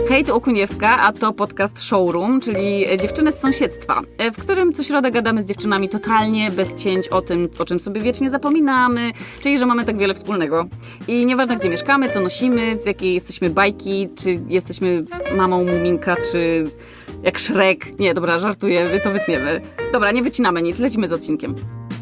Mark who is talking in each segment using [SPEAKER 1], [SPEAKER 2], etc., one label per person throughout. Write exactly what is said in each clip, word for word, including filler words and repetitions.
[SPEAKER 1] Hej, tu Okuniewska, a to podcast Showroom, czyli Dziewczyny z sąsiedztwa, w którym co środę gadamy z dziewczynami totalnie bez cięć o tym, o czym sobie wiecznie zapominamy, czyli że mamy tak wiele wspólnego. I nieważne, gdzie mieszkamy, co nosimy, z jakiej jesteśmy bajki, czy jesteśmy mamą Muminka, czy jak Shrek. Nie, dobra, żartuję, to wytniemy. Dobra, nie wycinamy nic, lecimy z odcinkiem.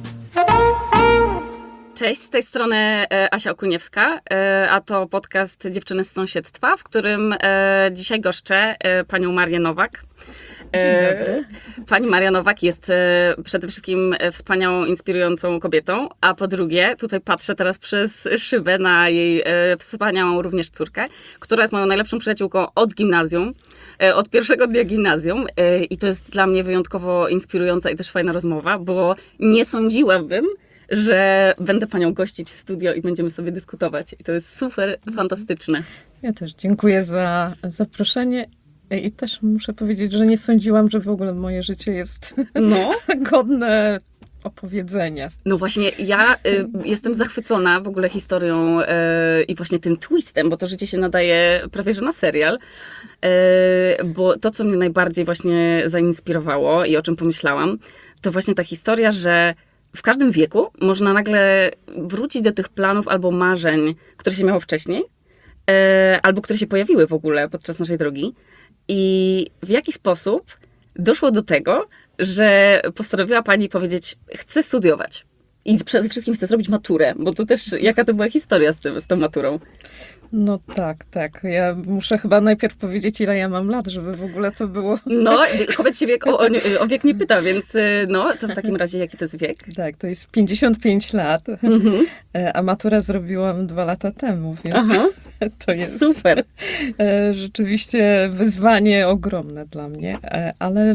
[SPEAKER 1] Cześć, z tej strony e, Asia Okuniewska, e, a to podcast Dziewczyny z sąsiedztwa, w którym e, dzisiaj goszczę e, panią Marię Nowak. E,
[SPEAKER 2] Dzień dobry.
[SPEAKER 1] Pani Maria Nowak jest e, przede wszystkim wspaniałą, inspirującą kobietą, a po drugie, tutaj patrzę teraz przez szybę na jej e, wspaniałą również córkę, która jest moją najlepszą przyjaciółką od gimnazjum, e, od pierwszego dnia gimnazjum e, i to jest dla mnie wyjątkowo inspirująca i też fajna rozmowa, bo nie sądziłabym, że będę panią gościć w studio i będziemy sobie dyskutować. I to jest super fantastyczne.
[SPEAKER 2] Ja też dziękuję za zaproszenie i też muszę powiedzieć, że nie sądziłam, że w ogóle moje życie jest
[SPEAKER 1] No.
[SPEAKER 2] godne opowiedzenia.
[SPEAKER 1] No właśnie, ja y, jestem zachwycona w ogóle historią y, i właśnie tym twistem, bo to życie się nadaje prawie że na serial. Y, bo to, co mnie najbardziej właśnie zainspirowało i o czym pomyślałam, to właśnie ta historia, że w każdym wieku można nagle wrócić do tych planów albo marzeń, które się miało wcześniej, e, albo które się pojawiły w ogóle podczas naszej drogi. I w jaki sposób doszło do tego, że postanowiła pani powiedzieć, chcę studiować. I przede wszystkim chcę zrobić maturę, bo to też, jaka to była historia z, tym, z tą maturą?
[SPEAKER 2] No tak, tak. Ja muszę chyba najpierw powiedzieć, ile ja mam lat, żeby w ogóle to było...
[SPEAKER 1] No, kobiet się wiek, o, o wiek nie pyta, więc no, to w takim razie jaki to jest wiek?
[SPEAKER 2] Tak, to jest pięćdziesiąt pięć lat, mhm. A maturę zrobiłam dwa lata temu, więc Aha. to jest
[SPEAKER 1] super.
[SPEAKER 2] Rzeczywiście wyzwanie ogromne dla mnie, ale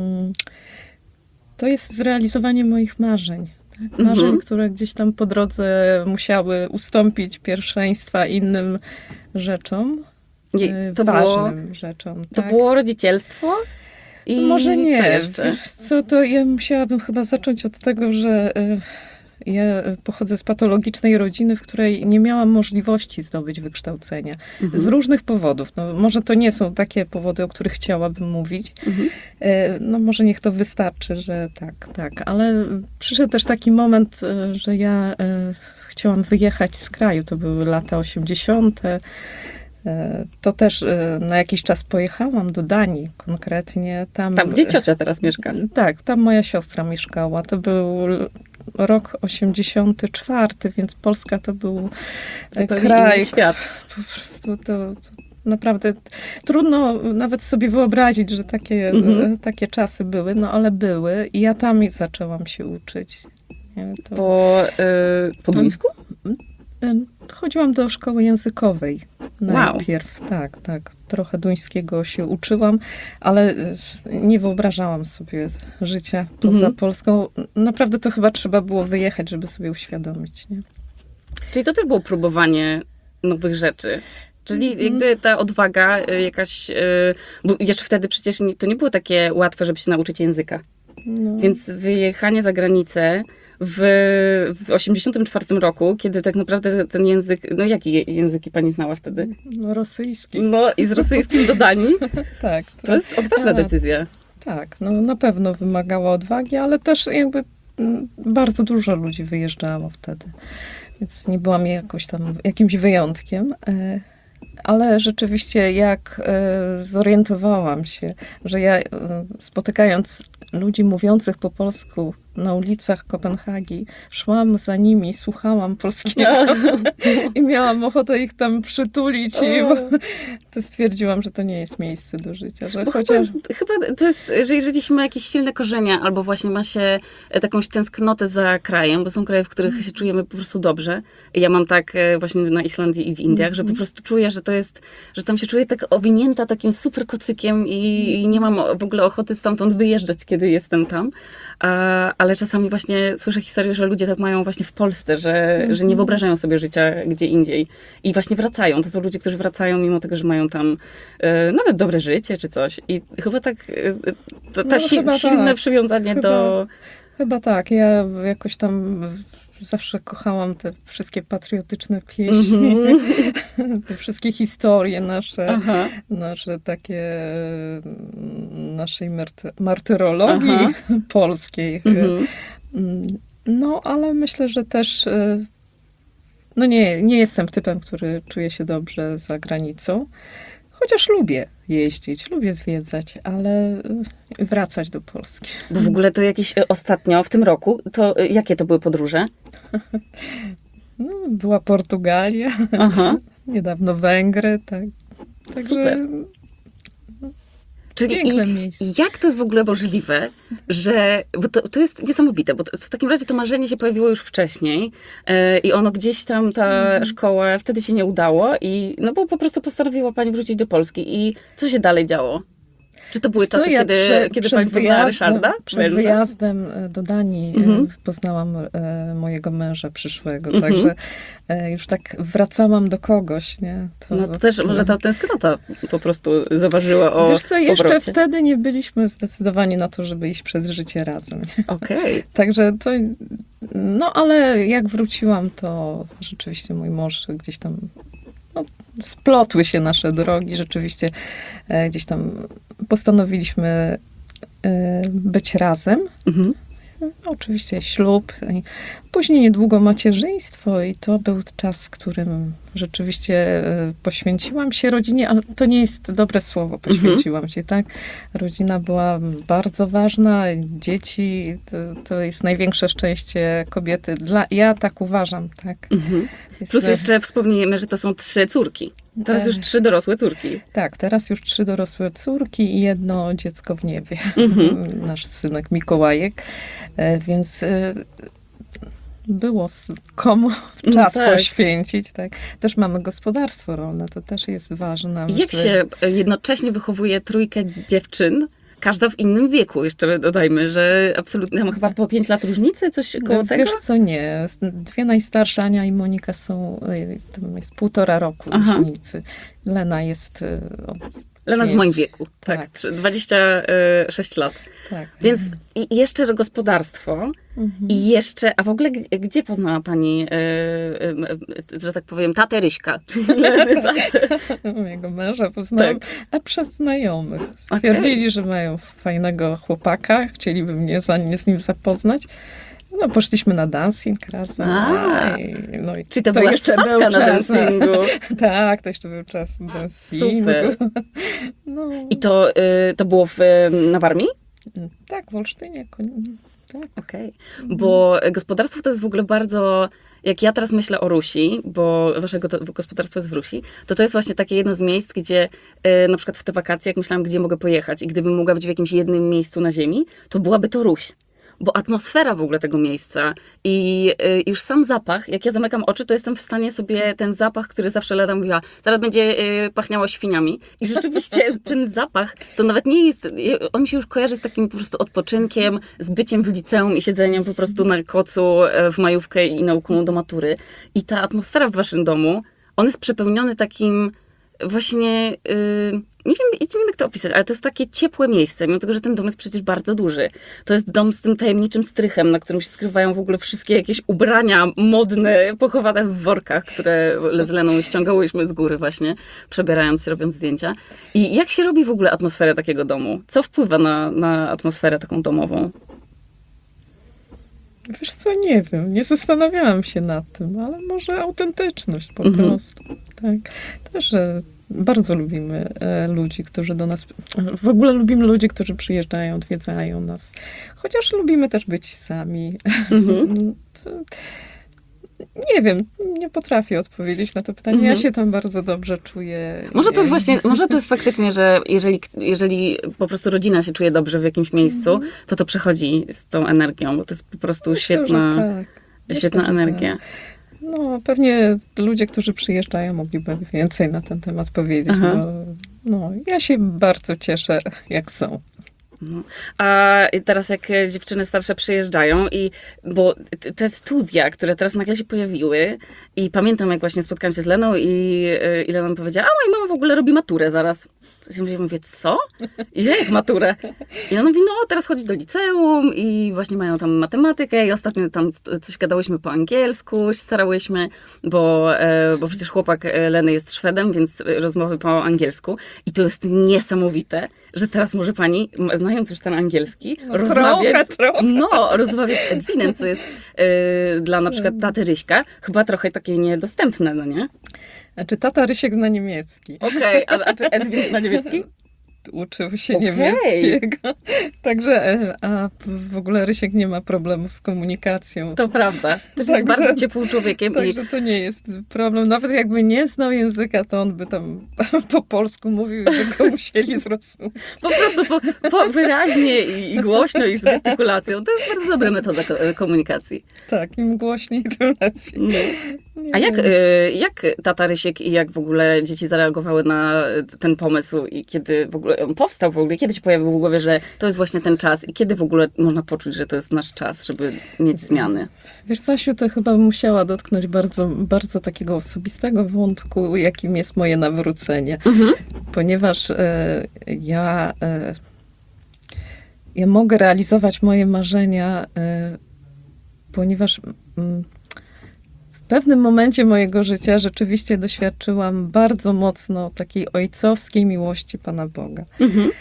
[SPEAKER 2] to jest zrealizowanie moich marzeń. Tak? Marzeń, mhm. które gdzieś tam po drodze musiały ustąpić pierwszeństwa innym rzeczom,
[SPEAKER 1] I to
[SPEAKER 2] ważnym
[SPEAKER 1] było,
[SPEAKER 2] rzeczom.
[SPEAKER 1] To
[SPEAKER 2] tak?
[SPEAKER 1] było rodzicielstwo? I
[SPEAKER 2] może nie.
[SPEAKER 1] Co jeszcze?
[SPEAKER 2] Wiesz co, to ja musiałabym chyba zacząć od tego, że ja pochodzę z patologicznej rodziny, w której nie miałam możliwości zdobyć wykształcenia. Mhm. Z różnych powodów. No, może to nie są takie powody, o których chciałabym mówić. Mhm. No może niech to wystarczy, że tak, tak. Ale przyszedł też taki moment, że ja chciałam wyjechać z kraju. To były lata osiemdziesiąte. To też na jakiś czas pojechałam do Danii konkretnie. Tam,
[SPEAKER 1] tam gdzie ciocia teraz mieszka?
[SPEAKER 2] Tak, tam moja siostra mieszkała. To był rok osiemdziesiąty czwarty, więc Polska to był zupełnie kraj,
[SPEAKER 1] świat.
[SPEAKER 2] Po prostu to, to naprawdę trudno nawet sobie wyobrazić, że takie, mhm. takie czasy były, no ale były i ja tam zaczęłam się uczyć. Nie, to...
[SPEAKER 1] Po, yy, po duńsku?
[SPEAKER 2] Chodziłam do szkoły językowej najpierw.
[SPEAKER 1] Wow.
[SPEAKER 2] Tak, tak. Trochę duńskiego się uczyłam, ale nie wyobrażałam sobie życia poza mhm. Polską. Naprawdę to chyba trzeba było wyjechać, żeby sobie uświadomić. Nie?
[SPEAKER 1] Czyli to też było próbowanie nowych rzeczy. Czyli jakby ta odwaga jakaś, bo jeszcze wtedy przecież to nie było takie łatwe, żeby się nauczyć języka. No. Więc wyjechanie za granicę w, w osiemdziesiątym czwartym roku, kiedy tak naprawdę ten język, no jakie języki pani znała wtedy?
[SPEAKER 2] No rosyjski.
[SPEAKER 1] No i z rosyjskim do Danii?
[SPEAKER 2] Tak.
[SPEAKER 1] To, to jest odważna tak, decyzja.
[SPEAKER 2] Tak, no na pewno wymagała odwagi, ale też jakby bardzo dużo ludzi wyjeżdżało wtedy. Więc nie byłam jakoś tam jakimś wyjątkiem. Ale rzeczywiście jak zorientowałam się, że ja spotykając ludzi mówiących po polsku na ulicach Kopenhagi, szłam za nimi, słuchałam polskiego i miałam ochotę ich tam przytulić i to stwierdziłam, że to nie jest miejsce do życia. Że chociaż...
[SPEAKER 1] chyba, chyba to jest, że jeżeli się ma jakieś silne korzenie, albo właśnie ma się jakąś tęsknotę za krajem, bo są kraje, w których się czujemy po prostu dobrze. Ja mam tak właśnie na Islandii i w Indiach, że po prostu czuję, że to jest, że tam się czuję tak owinięta takim super kocykiem i, i nie mam w ogóle ochoty stamtąd wyjeżdżać, kiedy jestem tam. A, ale czasami właśnie słyszę historię, że ludzie tak mają właśnie w Polsce, że, mm. że nie wyobrażają sobie życia gdzie indziej. I właśnie wracają. To są ludzie, którzy wracają mimo tego, że mają tam e, nawet dobre życie czy coś. I chyba tak e, to, ta no, si- silne tak. przywiązanie
[SPEAKER 2] chyba,
[SPEAKER 1] do...
[SPEAKER 2] Chyba tak. Ja jakoś tam zawsze kochałam te wszystkie patriotyczne pieśni,
[SPEAKER 1] Mhm.
[SPEAKER 2] te wszystkie historie nasze,
[SPEAKER 1] Aha.
[SPEAKER 2] nasze takie, e, naszej marty- martyrologii
[SPEAKER 1] Aha.
[SPEAKER 2] polskiej.
[SPEAKER 1] Mhm.
[SPEAKER 2] Mm, No, ale myślę, że też e, no nie, nie jestem typem, który czuje się dobrze za granicą. Chociaż lubię jeździć, lubię zwiedzać, ale y, wracać do Polski.
[SPEAKER 1] Bo w ogóle to jakieś e, ostatnio, w tym roku, to e, jakie to były podróże?
[SPEAKER 2] No, była Portugalia,
[SPEAKER 1] Aha.
[SPEAKER 2] niedawno Węgry, tak. Także
[SPEAKER 1] Super. Czyli
[SPEAKER 2] piękne
[SPEAKER 1] i,
[SPEAKER 2] miejsce.
[SPEAKER 1] i jak to jest w ogóle możliwe, że, bo to, to jest niesamowite, bo to, w takim razie to marzenie się pojawiło już wcześniej e, i ono gdzieś tam, ta
[SPEAKER 2] Mhm.
[SPEAKER 1] szkoła, wtedy się nie udało i no bo po prostu postanowiła pani wrócić do Polski i co się dalej działo? Czy to były
[SPEAKER 2] Co,
[SPEAKER 1] czasy,
[SPEAKER 2] ja
[SPEAKER 1] kiedy,
[SPEAKER 2] prze-
[SPEAKER 1] kiedy
[SPEAKER 2] przed
[SPEAKER 1] pani poznała
[SPEAKER 2] wyjazdem-
[SPEAKER 1] Ryszarda?
[SPEAKER 2] Przed
[SPEAKER 1] Męża?
[SPEAKER 2] wyjazdem e, do Danii e,
[SPEAKER 1] Mhm.
[SPEAKER 2] poznałam e, mojego męża przyszłego,
[SPEAKER 1] Mhm.
[SPEAKER 2] także e, już tak wracałam do kogoś, nie?
[SPEAKER 1] No to też może ta tęsknota po prostu zaważyła o
[SPEAKER 2] Wiesz co, jeszcze
[SPEAKER 1] powrocie.
[SPEAKER 2] wtedy nie byliśmy zdecydowani na to, żeby iść przez życie razem. Nie?
[SPEAKER 1] Okej.
[SPEAKER 2] Także to, no ale jak wróciłam, to rzeczywiście mój mąż gdzieś tam, no, splotły się nasze drogi, rzeczywiście e, gdzieś tam postanowiliśmy e, być razem.
[SPEAKER 1] Mhm.
[SPEAKER 2] Oczywiście ślub, i później niedługo macierzyństwo i to był czas, w którym rzeczywiście e, poświęciłam się rodzinie, ale to nie jest dobre słowo, poświęciłam się, tak? Rodzina była bardzo ważna, dzieci to, to jest największe szczęście kobiety. Dla, ja tak uważam, tak?
[SPEAKER 1] Mhm.
[SPEAKER 2] Jest,
[SPEAKER 1] Plus
[SPEAKER 2] e,
[SPEAKER 1] jeszcze wspomnijmy, że to są trzy córki. Teraz już
[SPEAKER 2] E.
[SPEAKER 1] trzy dorosłe córki.
[SPEAKER 2] Tak, teraz już trzy dorosłe córki i jedno dziecko w niebie.
[SPEAKER 1] Mhm.
[SPEAKER 2] Nasz synek Mikołajek. E, Więc e, było z komu czas
[SPEAKER 1] tak.
[SPEAKER 2] poświęcić. Tak. Też mamy gospodarstwo rolne, to też jest ważne.
[SPEAKER 1] Jak
[SPEAKER 2] myślę.
[SPEAKER 1] się jednocześnie wychowuje trójkę dziewczyn, każda w innym wieku, jeszcze dodajmy, że absolutnie, mam chyba po pięć lat różnicy, coś koło tego?
[SPEAKER 2] Wiesz co, nie. Dwie najstarsze, Ania i Monika, są, e, tam jest półtora roku
[SPEAKER 1] Aha.
[SPEAKER 2] różnicy. Lena jest... e, o,
[SPEAKER 1] Lena w
[SPEAKER 2] pięć.
[SPEAKER 1] moim wieku, tak,
[SPEAKER 2] Tak.
[SPEAKER 1] trzy- dwadzieścia sześć lat.
[SPEAKER 2] Tak.
[SPEAKER 1] Więc i jeszcze gospodarstwo
[SPEAKER 2] Mhm.
[SPEAKER 1] i jeszcze, a w ogóle gdzie, gdzie poznała pani, e, e, że tak powiem, tatę Ryśka?
[SPEAKER 2] Mojego męża poznałam,
[SPEAKER 1] Tak.
[SPEAKER 2] a przez znajomych. Stwierdzili, że mają fajnego chłopaka, chcieliby mnie za, z nim zapoznać. No, poszliśmy na dancing razem.
[SPEAKER 1] A.
[SPEAKER 2] I, no, i
[SPEAKER 1] Czyli to, była
[SPEAKER 2] jeszcze
[SPEAKER 1] spadka
[SPEAKER 2] był
[SPEAKER 1] na
[SPEAKER 2] czas.
[SPEAKER 1] dancingu.
[SPEAKER 2] Tak, to jeszcze był czas dancingu.
[SPEAKER 1] Super.
[SPEAKER 2] No,
[SPEAKER 1] I to, y, to było w, na Warmii?
[SPEAKER 2] tak, w Olsztynie. koń- Tak.
[SPEAKER 1] Okej. Bo gospodarstwo to jest w ogóle bardzo... Jak ja teraz myślę o Rusi, bo waszego to, gospodarstwo jest w Rusi, to to jest właśnie takie jedno z miejsc, gdzie y, na przykład w te wakacje, jak myślałam, gdzie mogę pojechać i gdybym mogła być w jakimś jednym miejscu na ziemi, to byłaby to Ruś. Bo atmosfera w ogóle tego miejsca i y, już sam zapach, jak ja zamykam oczy, to jestem w stanie sobie ten zapach, który zawsze Leda mówiła, zaraz będzie y, pachniało świniami. I rzeczywiście ten zapach, to nawet nie jest, y, on mi się już kojarzy z takim po prostu odpoczynkiem, z byciem w liceum i siedzeniem po prostu na kocu y, w majówkę i nauką do matury. I ta atmosfera w waszym domu, on jest przepełniony takim właśnie, yy, nie wiem, nie wiem jak to opisać, ale to jest takie ciepłe miejsce, mimo tego, że ten dom jest przecież bardzo duży. To jest dom z tym tajemniczym strychem, na którym się skrywają w ogóle wszystkie jakieś ubrania modne, pochowane w workach, które z Leną ściągałyśmy z góry właśnie, przebierając się, robiąc zdjęcia. I jak się robi w ogóle atmosferę takiego domu? Co wpływa na, na atmosferę taką domową?
[SPEAKER 2] Wiesz co, nie wiem, nie zastanawiałam się nad tym, ale może autentyczność po
[SPEAKER 1] Mhm.
[SPEAKER 2] prostu. Tak. Też e, bardzo lubimy e, ludzi, którzy do nas, w ogóle lubimy ludzi, którzy przyjeżdżają, odwiedzają nas. Chociaż lubimy też być sami.
[SPEAKER 1] Mhm.
[SPEAKER 2] To, nie wiem, nie potrafię odpowiedzieć na to pytanie.
[SPEAKER 1] Mhm.
[SPEAKER 2] Ja się tam bardzo dobrze czuję.
[SPEAKER 1] Może to jest właśnie, może to jest faktycznie, że jeżeli, jeżeli po prostu rodzina się czuje dobrze w jakimś miejscu, to to przechodzi z tą energią, bo to jest po prostu
[SPEAKER 2] Myślę, że
[SPEAKER 1] świetna,
[SPEAKER 2] tak. Myślę,
[SPEAKER 1] świetna
[SPEAKER 2] że
[SPEAKER 1] energia.
[SPEAKER 2] tak. No, pewnie ludzie, którzy przyjeżdżają, mogliby więcej na ten temat powiedzieć,
[SPEAKER 1] Aha.
[SPEAKER 2] bo no, ja się bardzo cieszę, jak są.
[SPEAKER 1] No. A teraz jak dziewczyny starsze przyjeżdżają i, bo t- te studia, które teraz nagle się pojawiły I pamiętam, jak właśnie spotkałam się z Leną i, y, i Lena mi powiedziała, a moja mama w ogóle robi maturę zaraz. Ja mówię, co? I ja jak maturę? I ona mówi, no teraz chodzi do liceum i właśnie mają tam matematykę i ostatnio tam coś gadałyśmy po angielsku, się starałyśmy, bo, e, bo przecież chłopak Leny jest Szwedem, więc rozmowy po angielsku. I to jest niesamowite, że teraz może pani, znając już ten angielski,
[SPEAKER 2] No,
[SPEAKER 1] rozmawiać,
[SPEAKER 2] trochę, trochę.
[SPEAKER 1] no, rozmawiać z Edwinem, co jest e, dla na przykład taty Ryśka chyba trochę takie niedostępne, no nie?
[SPEAKER 2] Znaczy tata Rysiek zna niemiecki.
[SPEAKER 1] Okej, okay. a, a czy Edwin na niemiecki?
[SPEAKER 2] Uczył się
[SPEAKER 1] Okej.
[SPEAKER 2] niemieckiego. Także, e, a w ogóle Rysiek nie ma problemów z komunikacją.
[SPEAKER 1] To prawda. Też jest
[SPEAKER 2] Także-
[SPEAKER 1] bardzo ciepłym człowiekiem. I
[SPEAKER 2] Także to nie jest problem. Nawet jakby nie znał języka, to on by tam po polsku mówił i by go musieli zrozumieć.
[SPEAKER 1] po prostu po, po wyraźnie i, i głośno i z gestykulacją. To jest bardzo dobra metoda ko- komunikacji.
[SPEAKER 2] Tak, im głośniej, tym lepiej.
[SPEAKER 1] No.
[SPEAKER 2] Nie
[SPEAKER 1] A jak,
[SPEAKER 2] wiem.
[SPEAKER 1] y, jak tata Rysiek i jak w ogóle dzieci zareagowały na ten pomysł i kiedy w ogóle on powstał w ogóle, kiedy się pojawił w głowie, że to jest właśnie ten czas i kiedy w ogóle można poczuć, że to jest nasz czas, żeby mieć zmiany?
[SPEAKER 2] Wiesz, Stasiu, to chyba musiała dotknąć bardzo, bardzo takiego osobistego wątku, jakim jest moje nawrócenie.
[SPEAKER 1] Mhm.
[SPEAKER 2] Ponieważ e, ja, e, ja mogę realizować moje marzenia, e, ponieważ mm, w pewnym momencie mojego życia rzeczywiście doświadczyłam bardzo mocno takiej ojcowskiej miłości Pana Boga.
[SPEAKER 1] Mhm.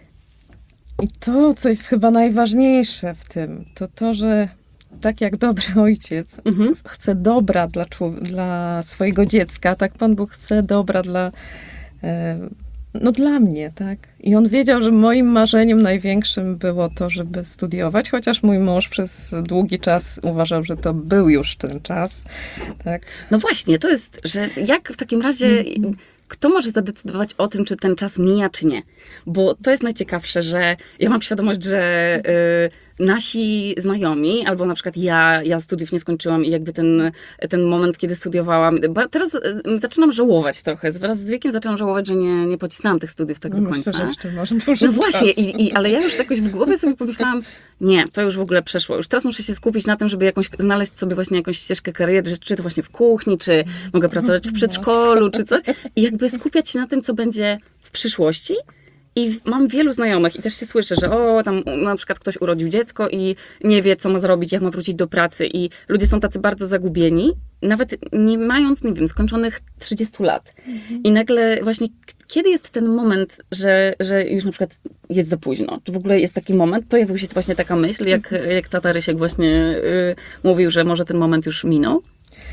[SPEAKER 2] I to, co jest chyba najważniejsze w tym, to to, że tak jak dobry ojciec
[SPEAKER 1] Mhm.
[SPEAKER 2] chce dobra dla, człow- dla swojego dziecka, tak Pan Bóg chce dobra dla, e, no dla mnie, tak? I on wiedział, że moim marzeniem największym było to, żeby studiować, chociaż mój mąż przez długi czas uważał, że to był już ten czas, tak?
[SPEAKER 1] No właśnie, to jest, że jak w takim razie, kto może zadecydować o tym, czy ten czas mija, czy nie? Bo to jest najciekawsze, że ja mam świadomość, że y, nasi znajomi, albo na przykład ja, ja studiów nie skończyłam i jakby ten, ten moment, kiedy studiowałam, ba- teraz y, zaczynam żałować trochę, wraz z wiekiem zaczynam żałować, że nie, nie pocisnęłam tych studiów tak do końca.
[SPEAKER 2] Myślę, że jeszcze masz dużo
[SPEAKER 1] No właśnie,
[SPEAKER 2] czasu.
[SPEAKER 1] i, i, ale ja już jakoś w głowie sobie pomyślałam, nie, to już w ogóle przeszło. Już teraz muszę się skupić na tym, żeby jakąś, znaleźć sobie właśnie jakąś ścieżkę kariery, czy to właśnie w kuchni, czy mogę pracować w przedszkolu, czy coś. I jakby skupiać się na tym, co będzie w przyszłości. I mam wielu znajomych i też się słyszę, że o, tam na przykład ktoś urodził dziecko i nie wie, co ma zrobić, jak ma wrócić do pracy. I ludzie są tacy bardzo zagubieni, nawet nie mając, nie wiem, skończonych trzydziestu lat. I nagle właśnie, k- kiedy jest ten moment, że, że już na przykład jest za późno? Czy w ogóle jest taki moment? Pojawił się właśnie taka myśl, jak, jak tata Rysiek właśnie y, mówił, że może ten moment już minął?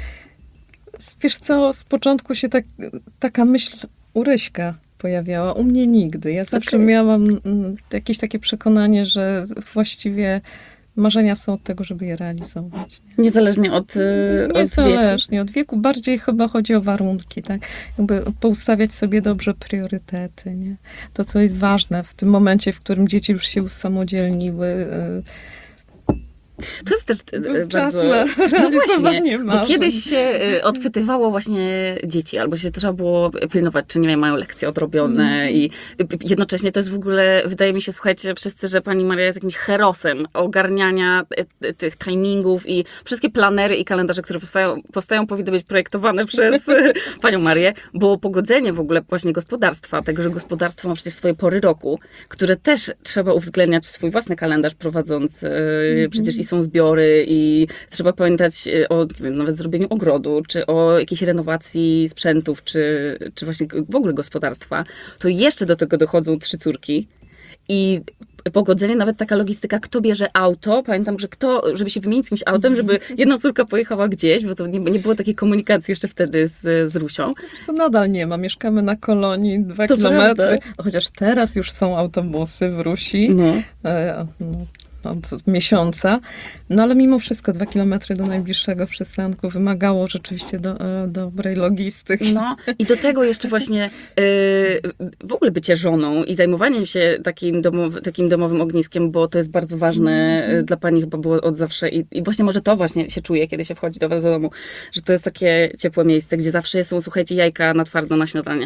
[SPEAKER 2] Wiesz co, z początku się tak, taka myśl u Ryśka pojawiała, u mnie nigdy. Ja zawsze
[SPEAKER 1] Okej.
[SPEAKER 2] miałam mm, jakieś takie przekonanie, że właściwie marzenia są od tego, żeby je realizować.
[SPEAKER 1] Niezależnie od, y, od wieku.
[SPEAKER 2] Niezależnie od wieku, bardziej chyba chodzi o warunki, tak? Jakby poustawiać sobie dobrze priorytety, nie? To, co jest ważne w tym momencie, w którym dzieci już się usamodzielniły, y,
[SPEAKER 1] To jest też y,
[SPEAKER 2] był czas
[SPEAKER 1] bardzo...
[SPEAKER 2] na
[SPEAKER 1] No właśnie,
[SPEAKER 2] realizowanie
[SPEAKER 1] bo
[SPEAKER 2] marzeń.
[SPEAKER 1] kiedyś się y, odpytywało właśnie dzieci, albo się trzeba było pilnować, czy nie wiem, mają lekcje odrobione i y, jednocześnie to jest w ogóle, wydaje mi się, słuchajcie, wszyscy, że pani Maria jest jakimś herosem ogarniania y, y, tych timingów i wszystkie planery i kalendarze, które powstają, powstają powinny być projektowane przez y, panią Marię, bo pogodzenie w ogóle właśnie gospodarstwa, tego, że gospodarstwo ma przecież swoje pory roku, które też trzeba uwzględniać w swój własny kalendarz, prowadząc y, przecież i są zbiory i trzeba pamiętać o, nie wiem, nawet zrobieniu ogrodu, czy o jakiejś renowacji sprzętów, czy, czy właśnie w ogóle gospodarstwa, to jeszcze do tego dochodzą trzy córki i pogodzenie, nawet taka logistyka, kto bierze auto, pamiętam, że kto, żeby się wymienić z kimś autem, żeby jedna córka pojechała gdzieś, bo to nie, nie było takiej komunikacji jeszcze wtedy z, z Rusią.
[SPEAKER 2] Wiesz co, nadal nie ma. Mieszkamy na kolonii, dwa
[SPEAKER 1] To
[SPEAKER 2] kilometry.
[SPEAKER 1] prawda.
[SPEAKER 2] Chociaż teraz już są autobusy w Rusi.
[SPEAKER 1] No.
[SPEAKER 2] E, no, od miesiąca. No ale mimo wszystko dwa kilometry do najbliższego przystanku wymagało rzeczywiście do, e, dobrej logistyki.
[SPEAKER 1] No i do tego jeszcze właśnie yy, w ogóle bycie żoną i zajmowanie się takim, domow, takim domowym ogniskiem, bo to jest bardzo ważne mm. dla pani chyba było od zawsze i, i właśnie może to właśnie się czuje, kiedy się wchodzi do was do domu, że to jest takie ciepłe miejsce, gdzie zawsze są, słuchajcie, jajka na twardo na śniadanie.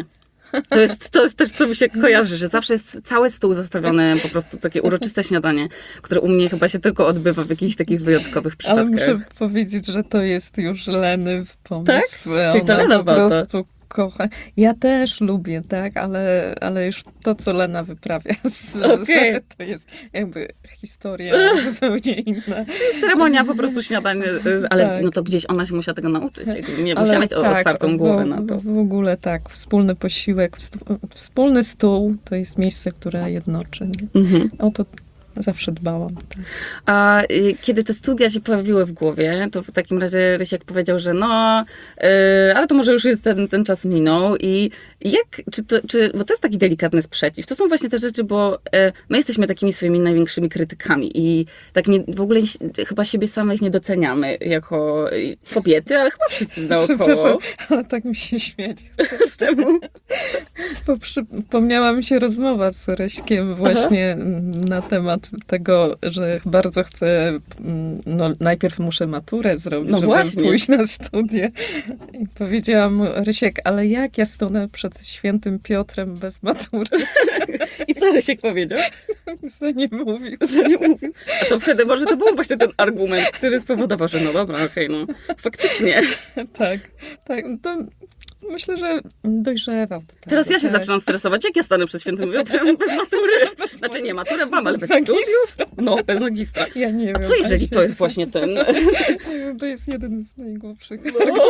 [SPEAKER 1] To jest, to jest też, co mi się kojarzy, że zawsze jest cały stół zastawiony, po prostu takie uroczyste śniadanie, które u mnie chyba się tylko odbywa w jakichś takich wyjątkowych
[SPEAKER 2] Ale
[SPEAKER 1] przypadkach.
[SPEAKER 2] muszę powiedzieć, że to jest już Leny pomysł.
[SPEAKER 1] Tak? Czyli to
[SPEAKER 2] Ona
[SPEAKER 1] Lena
[SPEAKER 2] po
[SPEAKER 1] dba o to.
[SPEAKER 2] prostu kocha. Ja też lubię, tak, ale, ale już to, co Lena wyprawia, z,
[SPEAKER 1] Okej.
[SPEAKER 2] to jest jakby historia zupełnie inna.
[SPEAKER 1] Ceremonia po prostu śniadanie, y, ale
[SPEAKER 2] Tak.
[SPEAKER 1] no to gdzieś ona się musiała tego nauczyć. jakby Nie
[SPEAKER 2] Ale
[SPEAKER 1] musiała mieć o-
[SPEAKER 2] tak,
[SPEAKER 1] otwartą głowę
[SPEAKER 2] w,
[SPEAKER 1] na to.
[SPEAKER 2] W ogóle tak, wspólny posiłek, wstu- wspólny stół to jest miejsce, które jednoczy. Nie?
[SPEAKER 1] Mhm.
[SPEAKER 2] O to zawsze dbałam. Tak.
[SPEAKER 1] A y, kiedy te studia się pojawiły w głowie, to w takim razie Rysiek powiedział, że no, y, ale to może już jest ten, ten czas minął i jak, czy to, czy, bo to jest taki delikatny sprzeciw. To są właśnie te rzeczy, bo y, my jesteśmy takimi swoimi największymi krytykami i tak nie, w ogóle ś- chyba siebie samych nie doceniamy jako y, kobiety, ale chyba wszyscy naokoło.
[SPEAKER 2] Przepraszam, ale tak mi się śmiać.
[SPEAKER 1] Z czemu?
[SPEAKER 2] Bo przypomniała mi się rozmowa z Reśkiem właśnie na temat tego, że bardzo chcę, mm, no najpierw muszę maturę zrobić,
[SPEAKER 1] No
[SPEAKER 2] żeby
[SPEAKER 1] właśnie.
[SPEAKER 2] pójść na studia. I powiedziałam mu, Rysiek, ale jak ja stanę przed świętym Piotrem bez matury?
[SPEAKER 1] I co Rysiek powiedział?
[SPEAKER 2] Co nie mówił.
[SPEAKER 1] Co nie mówił? A to wtedy może to był właśnie ten argument, który spowodował, że no dobra, okej, no faktycznie.
[SPEAKER 2] Tak, tak. To myślę, że dojrzewał. do tego,
[SPEAKER 1] Teraz ja się
[SPEAKER 2] tak.
[SPEAKER 1] zaczynam stresować, jak ja stanę przed świętym Piotrem bez matury. Znaczy nie, maturę mam, ale bez
[SPEAKER 2] magistra.
[SPEAKER 1] studiów? No, bez magistra.
[SPEAKER 2] Ja nie wiem.
[SPEAKER 1] A co jeżeli
[SPEAKER 2] Asia,
[SPEAKER 1] to jest właśnie ten...
[SPEAKER 2] nie wiem, to jest jeden z najgłupszych.
[SPEAKER 1] No,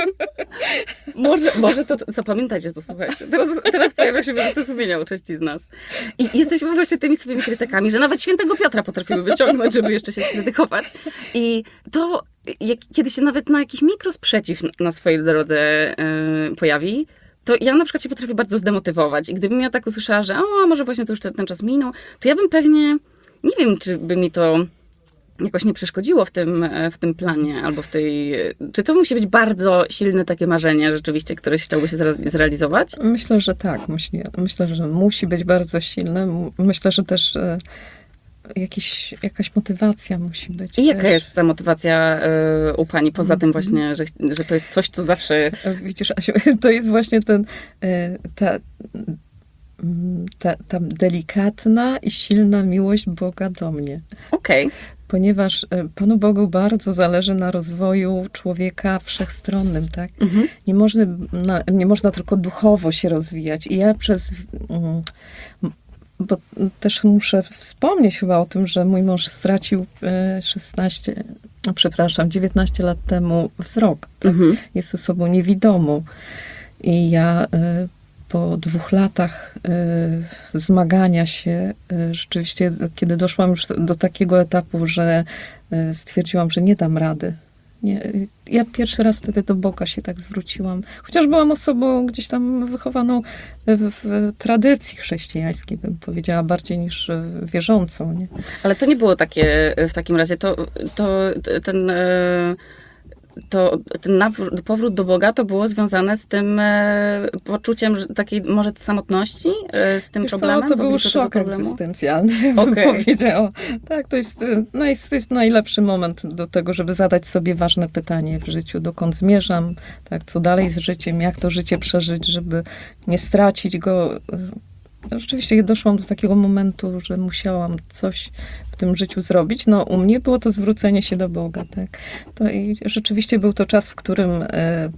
[SPEAKER 1] może, może to... Zapamiętajcie to, słuchajcie. Teraz, teraz pojawia się wyrzuty sumienia u części z nas. I jesteśmy właśnie tymi swoimi krytykami, że nawet świętego Piotra potrafimy wyciągnąć, żeby jeszcze się skrytykować. I to, jak, kiedy się nawet na jakiś mikrosprzeciw na swojej drodze yy, pojawi, to ja na przykład się potrafię bardzo zdemotywować. I gdybym ja tak usłyszała, że o, może właśnie to już ten, ten czas minął, to ja bym pewnie, nie wiem, czy by mi to jakoś nie przeszkodziło w tym, e, w tym planie, albo w tej... Czy to musi być bardzo silne takie marzenie rzeczywiście, które chciałby się zre- zrealizować?
[SPEAKER 2] Myślę, że tak. Myślę, myślę, że musi być bardzo silne. M- Myślę, że też e, jakiś, jakaś motywacja musi być.
[SPEAKER 1] I jaka
[SPEAKER 2] też.
[SPEAKER 1] jest ta motywacja e, u pani, poza tym właśnie, że, że to jest coś, co zawsze...
[SPEAKER 2] Widzisz, Asiu, to jest właśnie ten, e, ta, mm, ta, ta delikatna i silna miłość Boga do mnie.
[SPEAKER 1] Okej.
[SPEAKER 2] Ponieważ e, Panu Bogu bardzo zależy na rozwoju człowieka wszechstronnym, tak?
[SPEAKER 1] Mhm.
[SPEAKER 2] Nie można, na, nie można tylko duchowo się rozwijać. I ja przez... Mm, bo też muszę wspomnieć chyba o tym, że mój mąż stracił e, szesnaście, no przepraszam, dziewiętnaście lat temu wzrok. Tak?
[SPEAKER 1] Mhm.
[SPEAKER 2] Jest osobą niewidomą. I ja e, po dwóch latach e, zmagania się, e, rzeczywiście, kiedy doszłam już do takiego etapu, że e, stwierdziłam, że nie dam rady. Nie, ja pierwszy raz wtedy do Boga się tak zwróciłam. Chociaż byłam osobą gdzieś tam wychowaną w, w tradycji chrześcijańskiej, bym powiedziała, bardziej niż wierzącą. Nie?
[SPEAKER 1] Ale to nie było takie w takim razie, to, to ten, e, to, ten nawr- powrót do Boga to było związane z tym e, poczuciem że takiej może samotności, e, z tym
[SPEAKER 2] Wiesz co,
[SPEAKER 1] problemem?
[SPEAKER 2] to
[SPEAKER 1] w
[SPEAKER 2] był
[SPEAKER 1] obliczu tego
[SPEAKER 2] szok
[SPEAKER 1] problemu?
[SPEAKER 2] egzystencjalny, bym
[SPEAKER 1] Okej.
[SPEAKER 2] powiedziała. Tak, to jest, no jest, to jest najlepszy moment do tego, żeby zadać sobie ważne pytanie w życiu. Dokąd zmierzam? Tak, co dalej z życiem? Jak to życie przeżyć, żeby nie stracić go? Rzeczywiście doszłam do takiego momentu, że musiałam coś w tym życiu zrobić. No, u mnie było to zwrócenie się do Boga, tak. To i rzeczywiście był to czas, w którym e,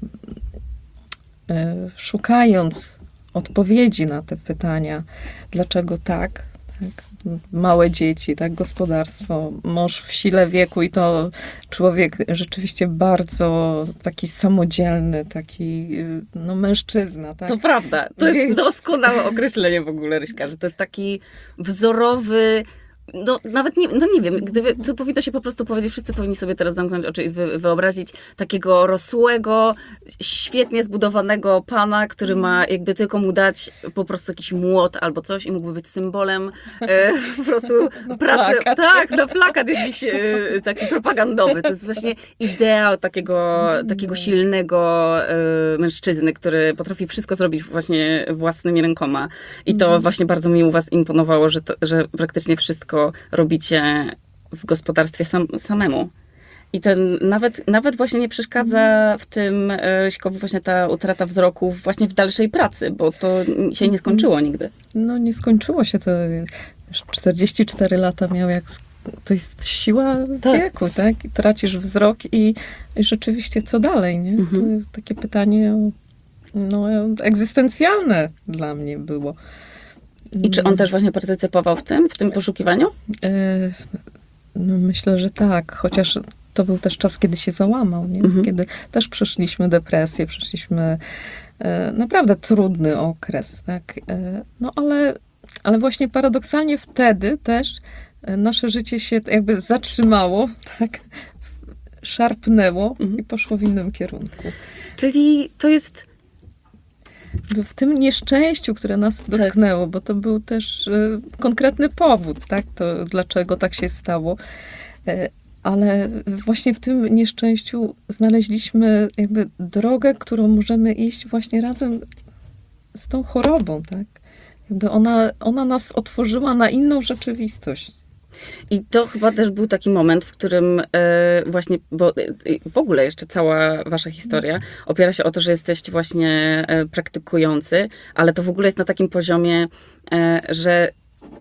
[SPEAKER 2] e, szukając odpowiedzi na te pytania, dlaczego tak, tak, małe dzieci, tak, gospodarstwo, mąż w sile wieku i to człowiek rzeczywiście bardzo taki samodzielny, taki, no, mężczyzna, tak.
[SPEAKER 1] To prawda. To jest doskonałe określenie w ogóle, Ryśka, że to jest taki wzorowy, no nawet nie, no nie wiem, gdyby, to powinno się po prostu powiedzieć, wszyscy powinni sobie teraz zamknąć oczy i wy, wyobrazić takiego rosłego, świetnie zbudowanego pana, który ma jakby tylko mu dać po prostu jakiś młot albo coś i mógłby być symbolem e, po prostu
[SPEAKER 2] No,
[SPEAKER 1] pracy.
[SPEAKER 2] plakat.
[SPEAKER 1] Tak, no plakat jakiś e, taki propagandowy. To jest właśnie ideał takiego, takiego silnego e, mężczyzny, który potrafi wszystko zrobić właśnie własnymi rękoma. I to
[SPEAKER 2] Mhm.
[SPEAKER 1] właśnie bardzo mi u was imponowało, że, to, że praktycznie wszystko robicie w gospodarstwie sam, samemu. I ten nawet, nawet właśnie nie przeszkadza w tym e, Ryśkowi właśnie ta utrata wzroku właśnie w dalszej pracy, bo to się nie skończyło nigdy.
[SPEAKER 2] No nie skończyło się to. Wiesz, czterdzieści cztery lata miał, jak sk- to jest siła
[SPEAKER 1] Tak.
[SPEAKER 2] wieku, tak? I tracisz wzrok i, i rzeczywiście co dalej, nie?
[SPEAKER 1] Mhm.
[SPEAKER 2] To takie pytanie no, egzystencjalne dla mnie było.
[SPEAKER 1] I czy on też właśnie partycypował w tym, w tym poszukiwaniu?
[SPEAKER 2] E, no myślę, że tak, chociaż to był też czas, kiedy się załamał, nie?
[SPEAKER 1] Mhm.
[SPEAKER 2] Kiedy też przeszliśmy depresję, przeszliśmy e, naprawdę trudny okres, tak? E, no ale, ale właśnie paradoksalnie wtedy też e, nasze życie się jakby zatrzymało, tak? Szarpnęło
[SPEAKER 1] Mhm.
[SPEAKER 2] i poszło w innym kierunku.
[SPEAKER 1] Czyli to jest...
[SPEAKER 2] W tym nieszczęściu, które nas dotknęło, bo to był też e, konkretny powód, tak? To dlaczego tak się stało. E, ale właśnie w tym nieszczęściu znaleźliśmy jakby drogę, którą możemy iść właśnie razem z tą chorobą, tak? Jakby ona, ona nas otworzyła na inną rzeczywistość.
[SPEAKER 1] I to chyba też był taki moment, w którym e, właśnie, bo e, w ogóle jeszcze cała wasza historia opiera się o to, że jesteście właśnie e, praktykujący, ale to w ogóle jest na takim poziomie, e, że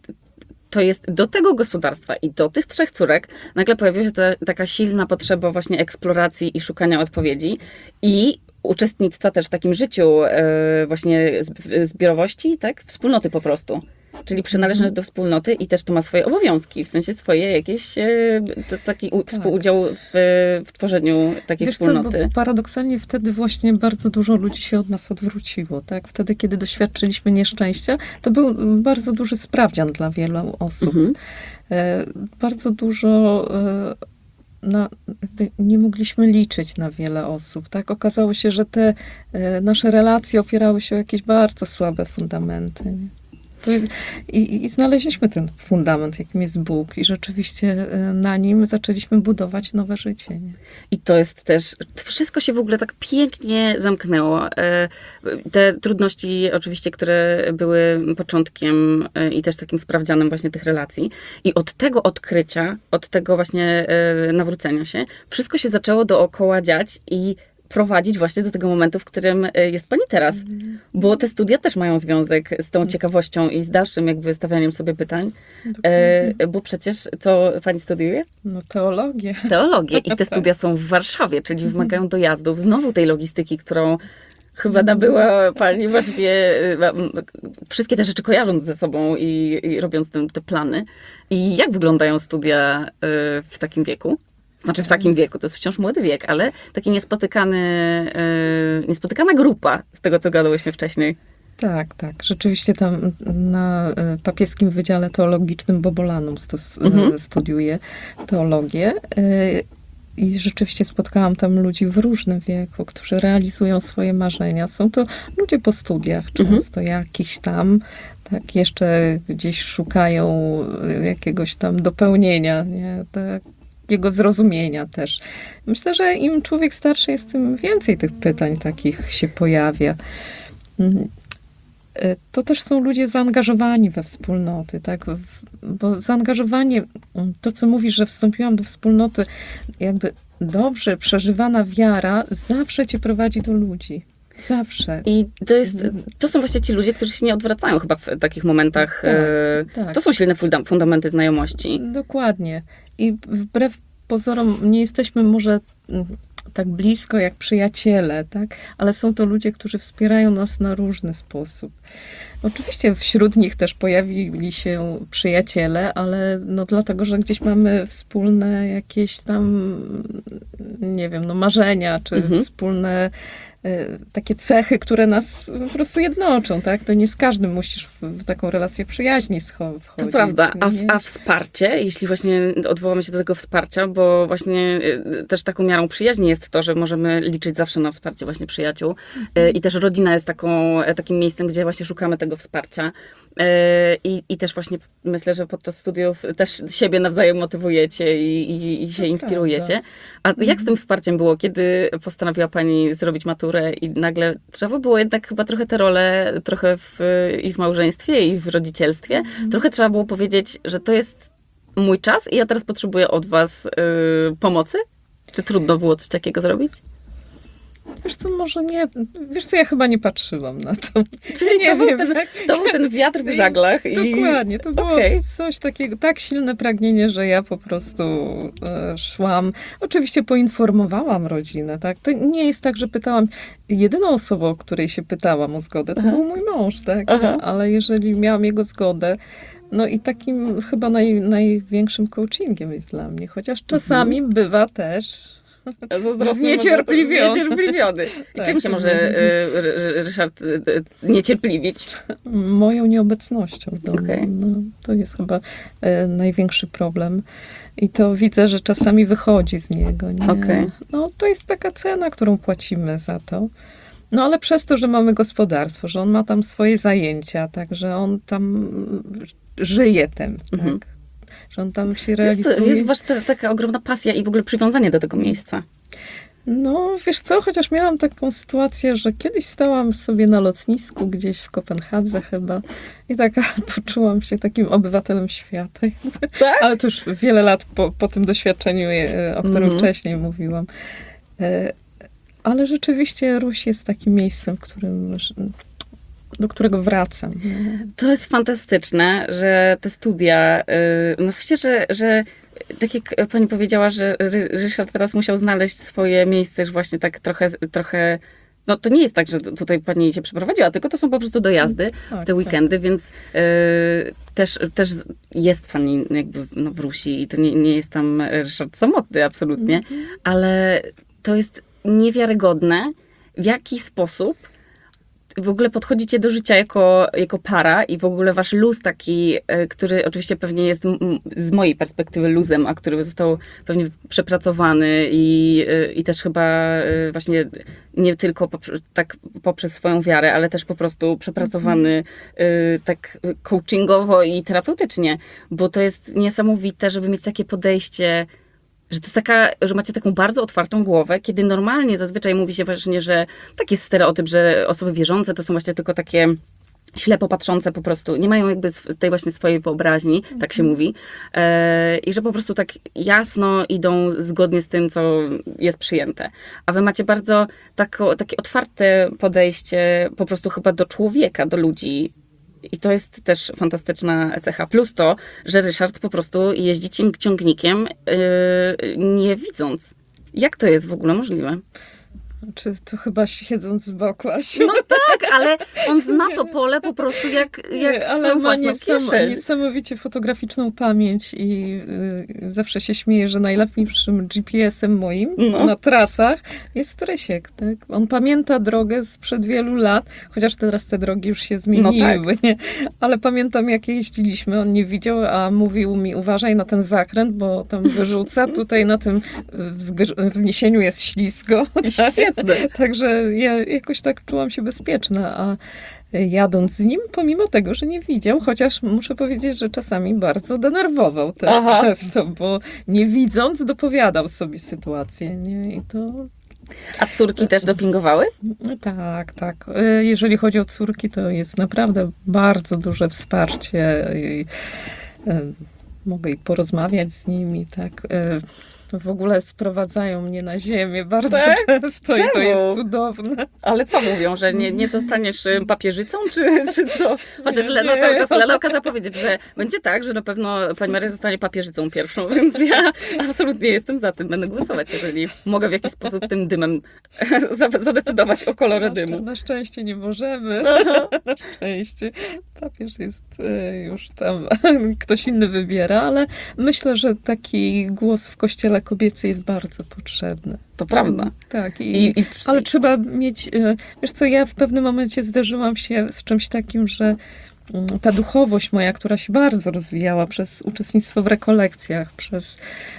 [SPEAKER 1] to jest do tego gospodarstwa i do tych trzech córek nagle pojawiła się ta, taka silna potrzeba właśnie eksploracji i szukania odpowiedzi i uczestnictwa też w takim życiu e, właśnie zb- zbiorowości, tak? Wspólnoty po prostu. Czyli przynależność do wspólnoty i też to ma swoje obowiązki, w sensie swoje jakieś, e, to, taki u,
[SPEAKER 2] Tak.
[SPEAKER 1] współudział w, w tworzeniu takiej
[SPEAKER 2] Wiesz co,
[SPEAKER 1] wspólnoty.
[SPEAKER 2] bo paradoksalnie wtedy właśnie bardzo dużo ludzi się od nas odwróciło, tak? Wtedy, kiedy doświadczyliśmy nieszczęścia, to był bardzo duży sprawdzian dla wielu osób.
[SPEAKER 1] Mhm.
[SPEAKER 2] E, bardzo dużo e, na, jakby nie mogliśmy liczyć na wiele osób, tak? Okazało się, że te e, nasze relacje opierały się o jakieś bardzo słabe fundamenty. Nie? To, i, I znaleźliśmy ten fundament, jakim jest Bóg i rzeczywiście e, na nim zaczęliśmy budować nowe życie. Nie?
[SPEAKER 1] I to jest też, to wszystko się w ogóle tak pięknie zamknęło. E, Te trudności oczywiście, które były początkiem e, i też takim sprawdzianem właśnie tych relacji. I od tego odkrycia, od tego właśnie e, nawrócenia się, wszystko się zaczęło dookoła dziać i prowadzić właśnie do tego momentu, w którym e, jest pani teraz. Bo te studia też mają związek z tą ciekawością i z dalszym jakby stawianiem sobie pytań. E, bo przecież co pani studiuje?
[SPEAKER 2] No teologię.
[SPEAKER 1] Teologię. I te studia są w Warszawie, czyli wymagają dojazdów, znowu tej logistyki, którą chyba nabyła pani właśnie, e, m, wszystkie te rzeczy kojarząc ze sobą i, i robiąc te, te plany. I jak wyglądają studia e, w takim wieku? Znaczy w takim wieku, to jest wciąż młody wiek, ale taki niespotykany, e, niespotykana grupa z tego, co gadałyśmy wcześniej.
[SPEAKER 2] Tak, tak. Rzeczywiście tam na e, papieskim Wydziale Teologicznym Bobolanum stos,
[SPEAKER 1] Mhm.
[SPEAKER 2] e, studiuję teologię. E, I rzeczywiście spotkałam tam ludzi w różnym wieku, którzy realizują swoje marzenia. Są to ludzie po studiach często, jakiś tam, tak, jeszcze gdzieś szukają jakiegoś tam dopełnienia, nie? Takiego zrozumienia też. Myślę, że im człowiek starszy jest, tym więcej tych pytań takich się pojawia. To też są ludzie zaangażowani we wspólnoty, tak? Bo zaangażowanie, to co mówisz, że wstąpiłam do wspólnoty, jakby dobrze przeżywana wiara zawsze cię prowadzi do ludzi. Zawsze.
[SPEAKER 1] I to jest, to są właśnie ci ludzie, którzy się nie odwracają chyba w takich momentach.
[SPEAKER 2] Tak,
[SPEAKER 1] e,
[SPEAKER 2] tak.
[SPEAKER 1] To są silne funda- fundamenty znajomości.
[SPEAKER 2] Dokładnie. I wbrew pozorom nie jesteśmy może mm, tak blisko jak przyjaciele, tak? Ale są to ludzie, którzy wspierają nas na różny sposób. Oczywiście wśród nich też pojawili się przyjaciele, ale no dlatego, że gdzieś mamy wspólne jakieś tam, nie wiem, no marzenia, czy
[SPEAKER 1] Mhm.
[SPEAKER 2] wspólne y, takie cechy, które nas po prostu jednoczą, tak? To nie z każdym musisz w, w taką relację przyjaźni scho- wchodzić.
[SPEAKER 1] To prawda. A, w,
[SPEAKER 2] nie?
[SPEAKER 1] a wsparcie, jeśli właśnie odwołamy się do tego wsparcia, bo właśnie y, też taką miarą przyjaźni jest to, że możemy liczyć zawsze na wsparcie właśnie przyjaciół. Y, I też rodzina jest taką, e, takim miejscem, gdzie właśnie szukamy tego wsparcia. Y, I, I też właśnie myślę, że podczas studiów też siebie nawzajem motywujecie i, i, i się
[SPEAKER 2] To
[SPEAKER 1] inspirujecie. A jak z tym wsparciem było, kiedy postanowiła pani zrobić maturę i nagle trzeba było jednak chyba trochę te role, trochę w, i w małżeństwie, i w rodzicielstwie, trochę trzeba było powiedzieć, że to jest mój czas i ja teraz potrzebuję od was y, pomocy? Czy trudno było coś takiego zrobić?
[SPEAKER 2] Wiesz co, może nie, wiesz co, ja chyba nie patrzyłam na to.
[SPEAKER 1] Czyli
[SPEAKER 2] nie
[SPEAKER 1] to, był
[SPEAKER 2] wiem,
[SPEAKER 1] ten,
[SPEAKER 2] jak-
[SPEAKER 1] to był ten wiatr w żaglach. I...
[SPEAKER 2] Dokładnie, to było
[SPEAKER 1] Okej.
[SPEAKER 2] coś takiego, tak silne pragnienie, że ja po prostu e, szłam. Oczywiście poinformowałam rodzinę, tak? To nie jest tak, że pytałam, jedyną osobą, o której się pytałam o zgodę, to
[SPEAKER 1] Aha.
[SPEAKER 2] był mój mąż, tak?
[SPEAKER 1] Aha.
[SPEAKER 2] Ale jeżeli miałam jego zgodę, no i takim chyba naj, największym coachingiem jest dla mnie, chociaż czasami bywa też
[SPEAKER 1] Zazdrosny,
[SPEAKER 2] Zniecierpliwiony.
[SPEAKER 1] Zniecierpliwiony. I
[SPEAKER 2] Tak,
[SPEAKER 1] czym się
[SPEAKER 2] tak.
[SPEAKER 1] może y, R- R- Ryszard y, y, niecierpliwić?
[SPEAKER 2] moją nieobecnością w domu.
[SPEAKER 1] Okej.
[SPEAKER 2] No, to jest chyba e, największy problem. I to widzę, że czasami wychodzi z niego. Nie?
[SPEAKER 1] Okej.
[SPEAKER 2] No, to jest taka cena, którą płacimy za to. No ale przez to, że mamy gospodarstwo, że on ma tam swoje zajęcia, także on tam żyje tym, tak?
[SPEAKER 1] Mhm.
[SPEAKER 2] Że on tam się
[SPEAKER 1] Jest,
[SPEAKER 2] realizuje.
[SPEAKER 1] jest wasz ta, taka ogromna pasja i w ogóle przywiązanie do tego miejsca.
[SPEAKER 2] No, wiesz co, chociaż miałam taką sytuację, że kiedyś stałam sobie na lotnisku gdzieś w Kopenhadze chyba i taka poczułam się takim obywatelem świata.
[SPEAKER 1] Tak?
[SPEAKER 2] Ale to już wiele lat po, po tym doświadczeniu, e, o którym
[SPEAKER 1] Mhm.
[SPEAKER 2] wcześniej mówiłam. E, Ale rzeczywiście Ruś jest takim miejscem, w którym, do którego wracam.
[SPEAKER 1] To jest fantastyczne, że te studia, y, no właściwie, że, że tak jak pani powiedziała, że Ry- Ryszard teraz musiał znaleźć swoje miejsce już właśnie tak trochę, trochę, no to nie jest tak, że tutaj pani się przeprowadziła, tylko to są po prostu dojazdy
[SPEAKER 2] Tak,
[SPEAKER 1] w te weekendy, więc y, też, też jest fan jakby no, w Rusi i to nie, nie jest tam Ryszard samotny absolutnie,
[SPEAKER 2] Mhm.
[SPEAKER 1] ale to jest niewiarygodne, w jaki sposób w ogóle podchodzicie do życia jako, jako para i w ogóle wasz luz taki, e, który oczywiście pewnie jest m- z mojej perspektywy luzem, a który został pewnie przepracowany i, e, i też chyba e, właśnie nie tylko poprze- tak poprzez swoją wiarę, ale też po prostu przepracowany e, tak coachingowo i terapeutycznie, bo to jest niesamowite, żeby mieć takie podejście, że to jest taka, że macie taką bardzo otwartą głowę, kiedy normalnie zazwyczaj mówi się właśnie, że taki jest stereotyp, że osoby wierzące to są właśnie tylko takie ślepo patrzące po prostu, nie mają jakby sw- tej właśnie swojej wyobraźni, tak się mówi, e, i że po prostu tak jasno idą zgodnie z tym, co jest przyjęte. A wy macie bardzo tako, takie otwarte podejście po prostu chyba do człowieka, do ludzi. I to jest też fantastyczna cecha. Plus to, że Ryszard po prostu jeździ ciąg- ciągnikiem, yy, nie widząc. Jak to jest w ogóle możliwe?
[SPEAKER 2] Czy to chyba siedząc z boku, Asiu?
[SPEAKER 1] No tak, ale on zna to pole po prostu jak, jak
[SPEAKER 2] Nie, ale
[SPEAKER 1] swoją
[SPEAKER 2] ma
[SPEAKER 1] własną
[SPEAKER 2] niesam,
[SPEAKER 1] kieszeń.
[SPEAKER 2] niesamowicie fotograficzną pamięć i y, zawsze się śmieję, że najlepszym G P S-em moim
[SPEAKER 1] No.
[SPEAKER 2] na trasach jest Rysiek, tak? On pamięta drogę sprzed wielu lat, chociaż teraz te drogi już się zmieniły,
[SPEAKER 1] No tak.
[SPEAKER 2] nie? Ale pamiętam, jak jeździliśmy, on nie widział, a mówił mi, uważaj na ten zakręt, bo tam wyrzuca, tutaj na tym wzg- wzniesieniu jest ślisko. tak?
[SPEAKER 1] Świetne.
[SPEAKER 2] Także ja jakoś tak czułam się bezpieczna, a jadąc z nim, pomimo tego, że nie widział, chociaż muszę powiedzieć, że czasami bardzo denerwował też
[SPEAKER 1] Aha.
[SPEAKER 2] przez to, bo nie widząc dopowiadał sobie sytuację, nie? I to
[SPEAKER 1] A córki też dopingowały?
[SPEAKER 2] no tak, tak. E, Jeżeli chodzi o córki, to jest naprawdę bardzo duże wsparcie i e, mogę i porozmawiać z nimi, tak. E, W ogóle sprowadzają mnie na ziemię bardzo
[SPEAKER 1] Tak?
[SPEAKER 2] często i to
[SPEAKER 1] Czemu?
[SPEAKER 2] jest cudowne.
[SPEAKER 1] Ale co mówią, że nie, nie zostaniesz y, papieżycą, czy, czy co? Chociaż
[SPEAKER 2] Nie,
[SPEAKER 1] Lena
[SPEAKER 2] nie.
[SPEAKER 1] cały czas, Lena okazała powiedzieć, że będzie tak, że na pewno pani Maria zostanie papieżycą pierwszą, więc ja absolutnie jestem za tym. Będę głosować, jeżeli mogę w jakiś sposób tym dymem za- zadecydować o kolorze
[SPEAKER 2] Na,
[SPEAKER 1] dymu.
[SPEAKER 2] szczę- na szczęście nie możemy. Na szczęście. Papież jest e, już tam, ktoś inny wybiera, ale myślę, że taki głos w kościele kobiecy jest bardzo potrzebny.
[SPEAKER 1] To prawda.
[SPEAKER 2] Tak. I,
[SPEAKER 1] I, i,
[SPEAKER 2] ale trzeba mieć, e, wiesz co, ja w pewnym momencie zderzyłam się z czymś takim, że mm, ta duchowość moja, która się bardzo rozwijała przez uczestnictwo w rekolekcjach, przez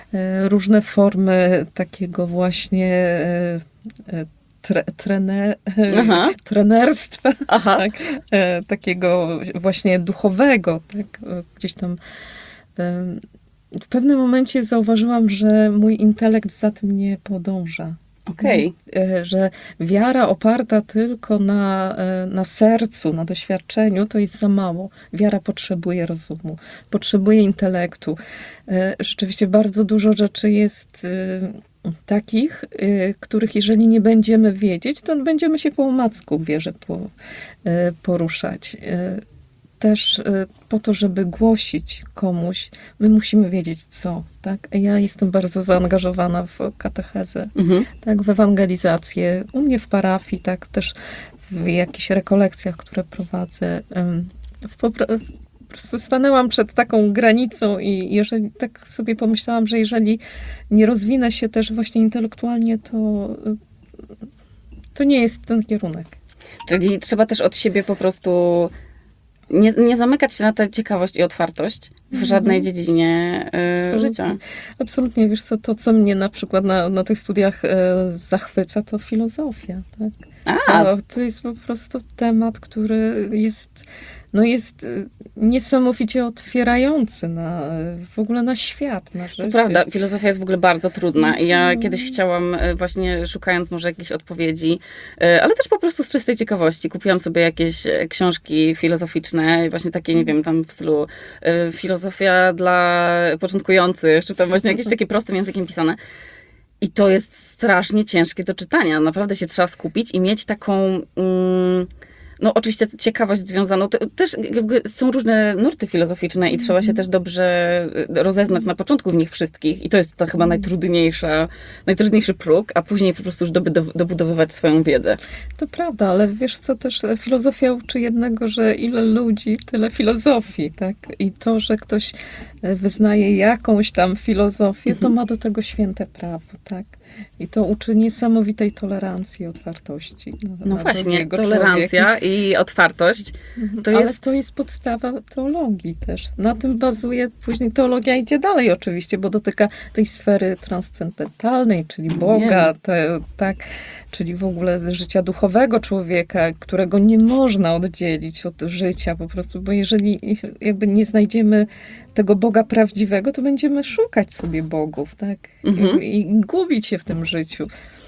[SPEAKER 2] e, różne formy takiego właśnie e, e, tre, trene,
[SPEAKER 1] Aha.
[SPEAKER 2] trenerstwa,
[SPEAKER 1] Aha.
[SPEAKER 2] tak, e, takiego właśnie duchowego, tak, e, gdzieś tam e, w pewnym momencie zauważyłam, że mój intelekt za tym nie podąża.
[SPEAKER 1] Okej.
[SPEAKER 2] E, Że wiara oparta tylko na, e, na sercu, na doświadczeniu, to jest za mało. Wiara potrzebuje rozumu, potrzebuje intelektu. E, Rzeczywiście bardzo dużo rzeczy jest e, takich, y, których jeżeli nie będziemy wiedzieć, to będziemy się po omacku w wierze po, y, poruszać. Y, też y, po to, żeby głosić komuś, my musimy wiedzieć co. Tak? Ja jestem bardzo zaangażowana w katechezę,
[SPEAKER 1] Mhm.
[SPEAKER 2] tak, w ewangelizację. U mnie w parafii, tak, też w jakichś rekolekcjach, które prowadzę. ym, W popra- po prostu stanęłam przed taką granicą i jeżeli tak sobie pomyślałam, że jeżeli nie rozwinę się też właśnie intelektualnie, to, to nie jest ten kierunek.
[SPEAKER 1] Czyli trzeba też od siebie po prostu nie, nie zamykać się na tę ciekawość i otwartość w żadnej
[SPEAKER 2] Mhm.
[SPEAKER 1] dziedzinie y,
[SPEAKER 2] Absolutnie.
[SPEAKER 1] życia.
[SPEAKER 2] Absolutnie, wiesz co, to co mnie na przykład na, na tych studiach e, zachwyca, to filozofia. Tak?
[SPEAKER 1] A,
[SPEAKER 2] To, to jest po prostu temat, który jest, no jest y, niesamowicie otwierający na, w ogóle na świat, na rzeczy.
[SPEAKER 1] to prawda, filozofia jest w ogóle bardzo trudna i ja
[SPEAKER 2] Mhm.
[SPEAKER 1] kiedyś chciałam, e, właśnie szukając może jakichś odpowiedzi, e, ale też po prostu z czystej ciekawości, kupiłam sobie jakieś e, książki filozoficzne, właśnie takie, nie wiem, tam w stylu e, filozofia dla początkujących, czy tam właśnie jakieś takie prostym językiem pisane. I to jest strasznie ciężkie do czytania. Naprawdę się trzeba skupić i mieć taką... Mm, no oczywiście ciekawość związaną, to też jakby są różne nurty filozoficzne i trzeba się też dobrze rozeznać na początku w nich wszystkich i to jest ta chyba najtrudniejsza, najtrudniejszy próg, a później po prostu już dobudow- dobudowywać swoją wiedzę.
[SPEAKER 2] To prawda, ale wiesz co, też filozofia uczy jednego, że ile ludzi, tyle filozofii, tak? I to, że ktoś wyznaje jakąś tam filozofię, to ma do tego święte prawo, tak? I to uczy niesamowitej tolerancji, otwartości. Na,
[SPEAKER 1] No
[SPEAKER 2] na
[SPEAKER 1] właśnie,
[SPEAKER 2] drugiego
[SPEAKER 1] tolerancja
[SPEAKER 2] człowieka.
[SPEAKER 1] i otwartość to
[SPEAKER 2] Ale
[SPEAKER 1] jest...
[SPEAKER 2] to jest podstawa teologii też. Na tym bazuje, później teologia idzie dalej oczywiście, bo dotyka tej sfery transcendentalnej, czyli Boga, te, tak, czyli w ogóle życia duchowego człowieka, którego nie można oddzielić od życia po prostu, bo jeżeli jakby nie znajdziemy tego Boga prawdziwego, to będziemy szukać sobie bogów, tak?
[SPEAKER 1] Mhm.
[SPEAKER 2] I, I gubić się w tym życiu.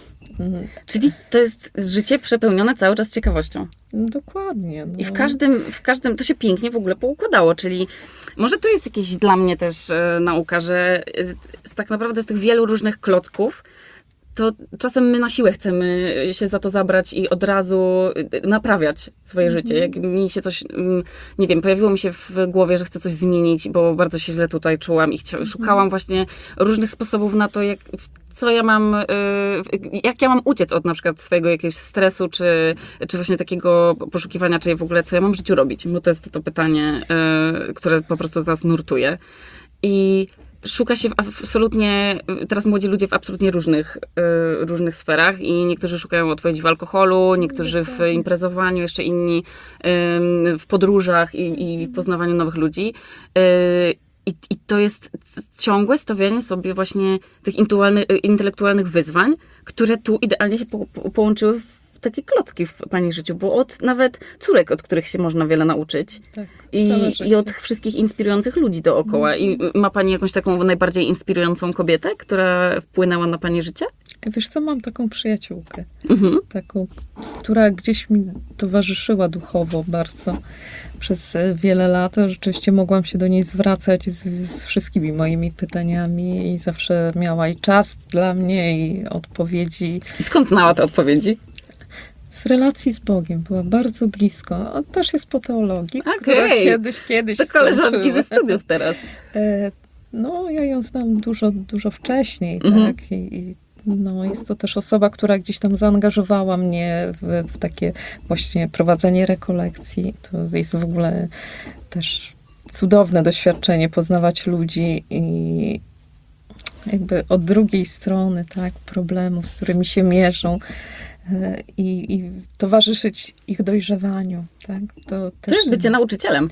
[SPEAKER 2] Mm,
[SPEAKER 1] Czyli to jest życie przepełnione cały czas ciekawością.
[SPEAKER 2] Dokładnie. No.
[SPEAKER 1] I w każdym, w każdym, to się pięknie w ogóle poukładało, czyli może to jest jakieś dla mnie też e, nauka, że e, z, tak naprawdę z tych wielu różnych klocków, to czasem my na siłę chcemy się za to zabrać i od razu e, naprawiać swoje
[SPEAKER 2] Mhm.
[SPEAKER 1] życie. Jak mi się coś, mm, nie wiem, pojawiło mi się w głowie, że chcę coś zmienić, bo bardzo się źle tutaj czułam i chcia, szukałam właśnie różnych sposobów na to, jak, co ja mam, y, jak ja mam uciec od na przykład swojego jakiegoś stresu, czy, czy właśnie takiego poszukiwania, czy w ogóle co ja mam w życiu robić, bo to jest to pytanie, y, które po prostu z nas nurtuje. I szuka się w absolutnie, teraz młodzi ludzie w absolutnie różnych, y, różnych sferach i niektórzy szukają odpowiedzi w alkoholu, niektórzy w imprezowaniu, jeszcze inni y, w podróżach i, i w poznawaniu nowych ludzi. Y, I, I to jest ciągłe stawianie sobie właśnie tych intelektualnych wyzwań, które tu idealnie się po, po, połączyły w takie klocki w pani życiu, bo od nawet córek, od których się można wiele nauczyć.
[SPEAKER 2] Tak,
[SPEAKER 1] I,
[SPEAKER 2] całe życie.
[SPEAKER 1] I od wszystkich inspirujących ludzi dookoła. I ma pani jakąś taką najbardziej inspirującą kobietę, która wpłynęła na pani życie?
[SPEAKER 2] Wiesz co, mam taką przyjaciółkę,
[SPEAKER 1] Mhm.
[SPEAKER 2] taką, która gdzieś mi towarzyszyła duchowo bardzo przez wiele lat. Rzeczywiście mogłam się do niej zwracać z, z wszystkimi moimi pytaniami i zawsze miała i czas dla mnie, i odpowiedzi.
[SPEAKER 1] I skąd znała te odpowiedzi?
[SPEAKER 2] Z relacji z Bogiem była bardzo blisko. A też jest po teologii,
[SPEAKER 1] Okej.
[SPEAKER 2] która kiedyś, kiedyś
[SPEAKER 1] To koleżanki
[SPEAKER 2] skończyła.
[SPEAKER 1] ze studiów teraz.
[SPEAKER 2] E, No, ja ją znam dużo, dużo wcześniej,
[SPEAKER 1] Mhm.
[SPEAKER 2] tak? I, i no, jest to też osoba, która gdzieś tam zaangażowała mnie w, w takie właśnie prowadzenie rekolekcji. To jest w ogóle też cudowne doświadczenie poznawać ludzi i jakby od drugiej strony, tak, problemów, z którymi się mierzą. e, I, i towarzyszyć ich dojrzewaniu, tak? To,
[SPEAKER 1] To
[SPEAKER 2] też,
[SPEAKER 1] jest bycie nauczycielem.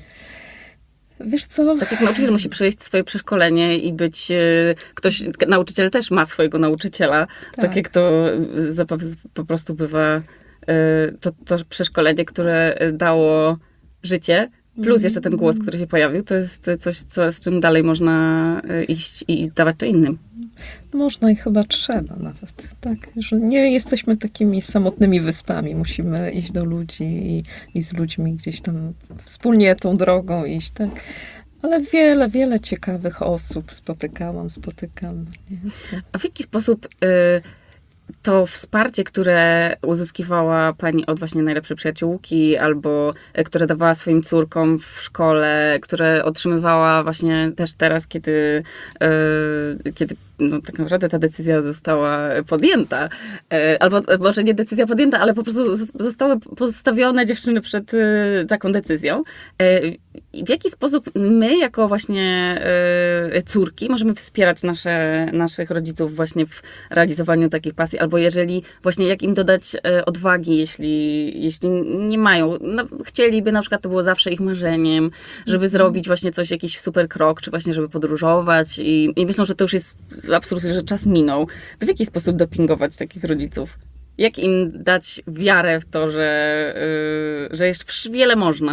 [SPEAKER 2] Wiesz co?
[SPEAKER 1] Tak jak nauczyciel musi przejść swoje przeszkolenie i być, e, ktoś, nauczyciel też ma swojego nauczyciela, tak,
[SPEAKER 2] Tak.
[SPEAKER 1] jak to zapo- po prostu bywa e, to, to przeszkolenie, które dało życie, plus jeszcze ten głos, który się pojawił, to jest coś, co, z czym dalej można e, iść i dawać to innym.
[SPEAKER 2] Można i chyba trzeba nawet, tak? Że nie jesteśmy takimi samotnymi wyspami. Musimy iść do ludzi i, i z ludźmi gdzieś tam wspólnie tą drogą iść, tak? Ale wiele, wiele ciekawych osób spotykałam, spotykam. Nie?
[SPEAKER 1] A w jaki sposób y, to wsparcie, które uzyskiwała pani od właśnie najlepszej przyjaciółki, albo y, które dawała swoim córkom w szkole, które otrzymywała właśnie też teraz, kiedy, y, kiedy no, tak naprawdę ta decyzja została podjęta, y, albo y, może nie decyzja podjęta, ale po prostu zos- zostały postawione dziewczyny przed y, taką decyzją. Y, i w jaki sposób my, jako właśnie y, córki, możemy wspierać nasze, naszych rodziców właśnie w realizowaniu takich pasji, albo jeżeli właśnie jak im dodać y, odwagi, jeśli, jeśli nie mają, no, chcieliby na przykład, to było zawsze ich marzeniem, żeby zrobić właśnie coś, jakiś super krok, czy właśnie żeby podróżować i, i myślą, że to już jest absolutnie, że czas minął. To w jaki sposób dopingować takich rodziców? Jak im dać wiarę w to, że, y, że jeszcze wiele można?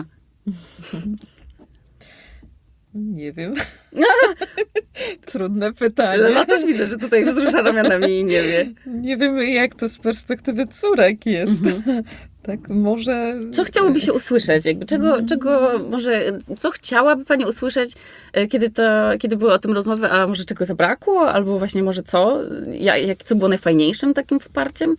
[SPEAKER 2] Nie wiem. Trudne pytanie.
[SPEAKER 1] Ale ja też widzę, że tutaj wzrusza ramionami i nie wie.
[SPEAKER 2] Nie wiem, jak to z perspektywy córek jest. Tak, może...
[SPEAKER 1] Co chciałoby się usłyszeć? Jakby czego, czego może, co chciałaby pani usłyszeć, e, kiedy, to, kiedy były o tym rozmowy, a może czego zabrakło? Albo właśnie może co? Ja, jak, co było najfajniejszym takim wsparciem?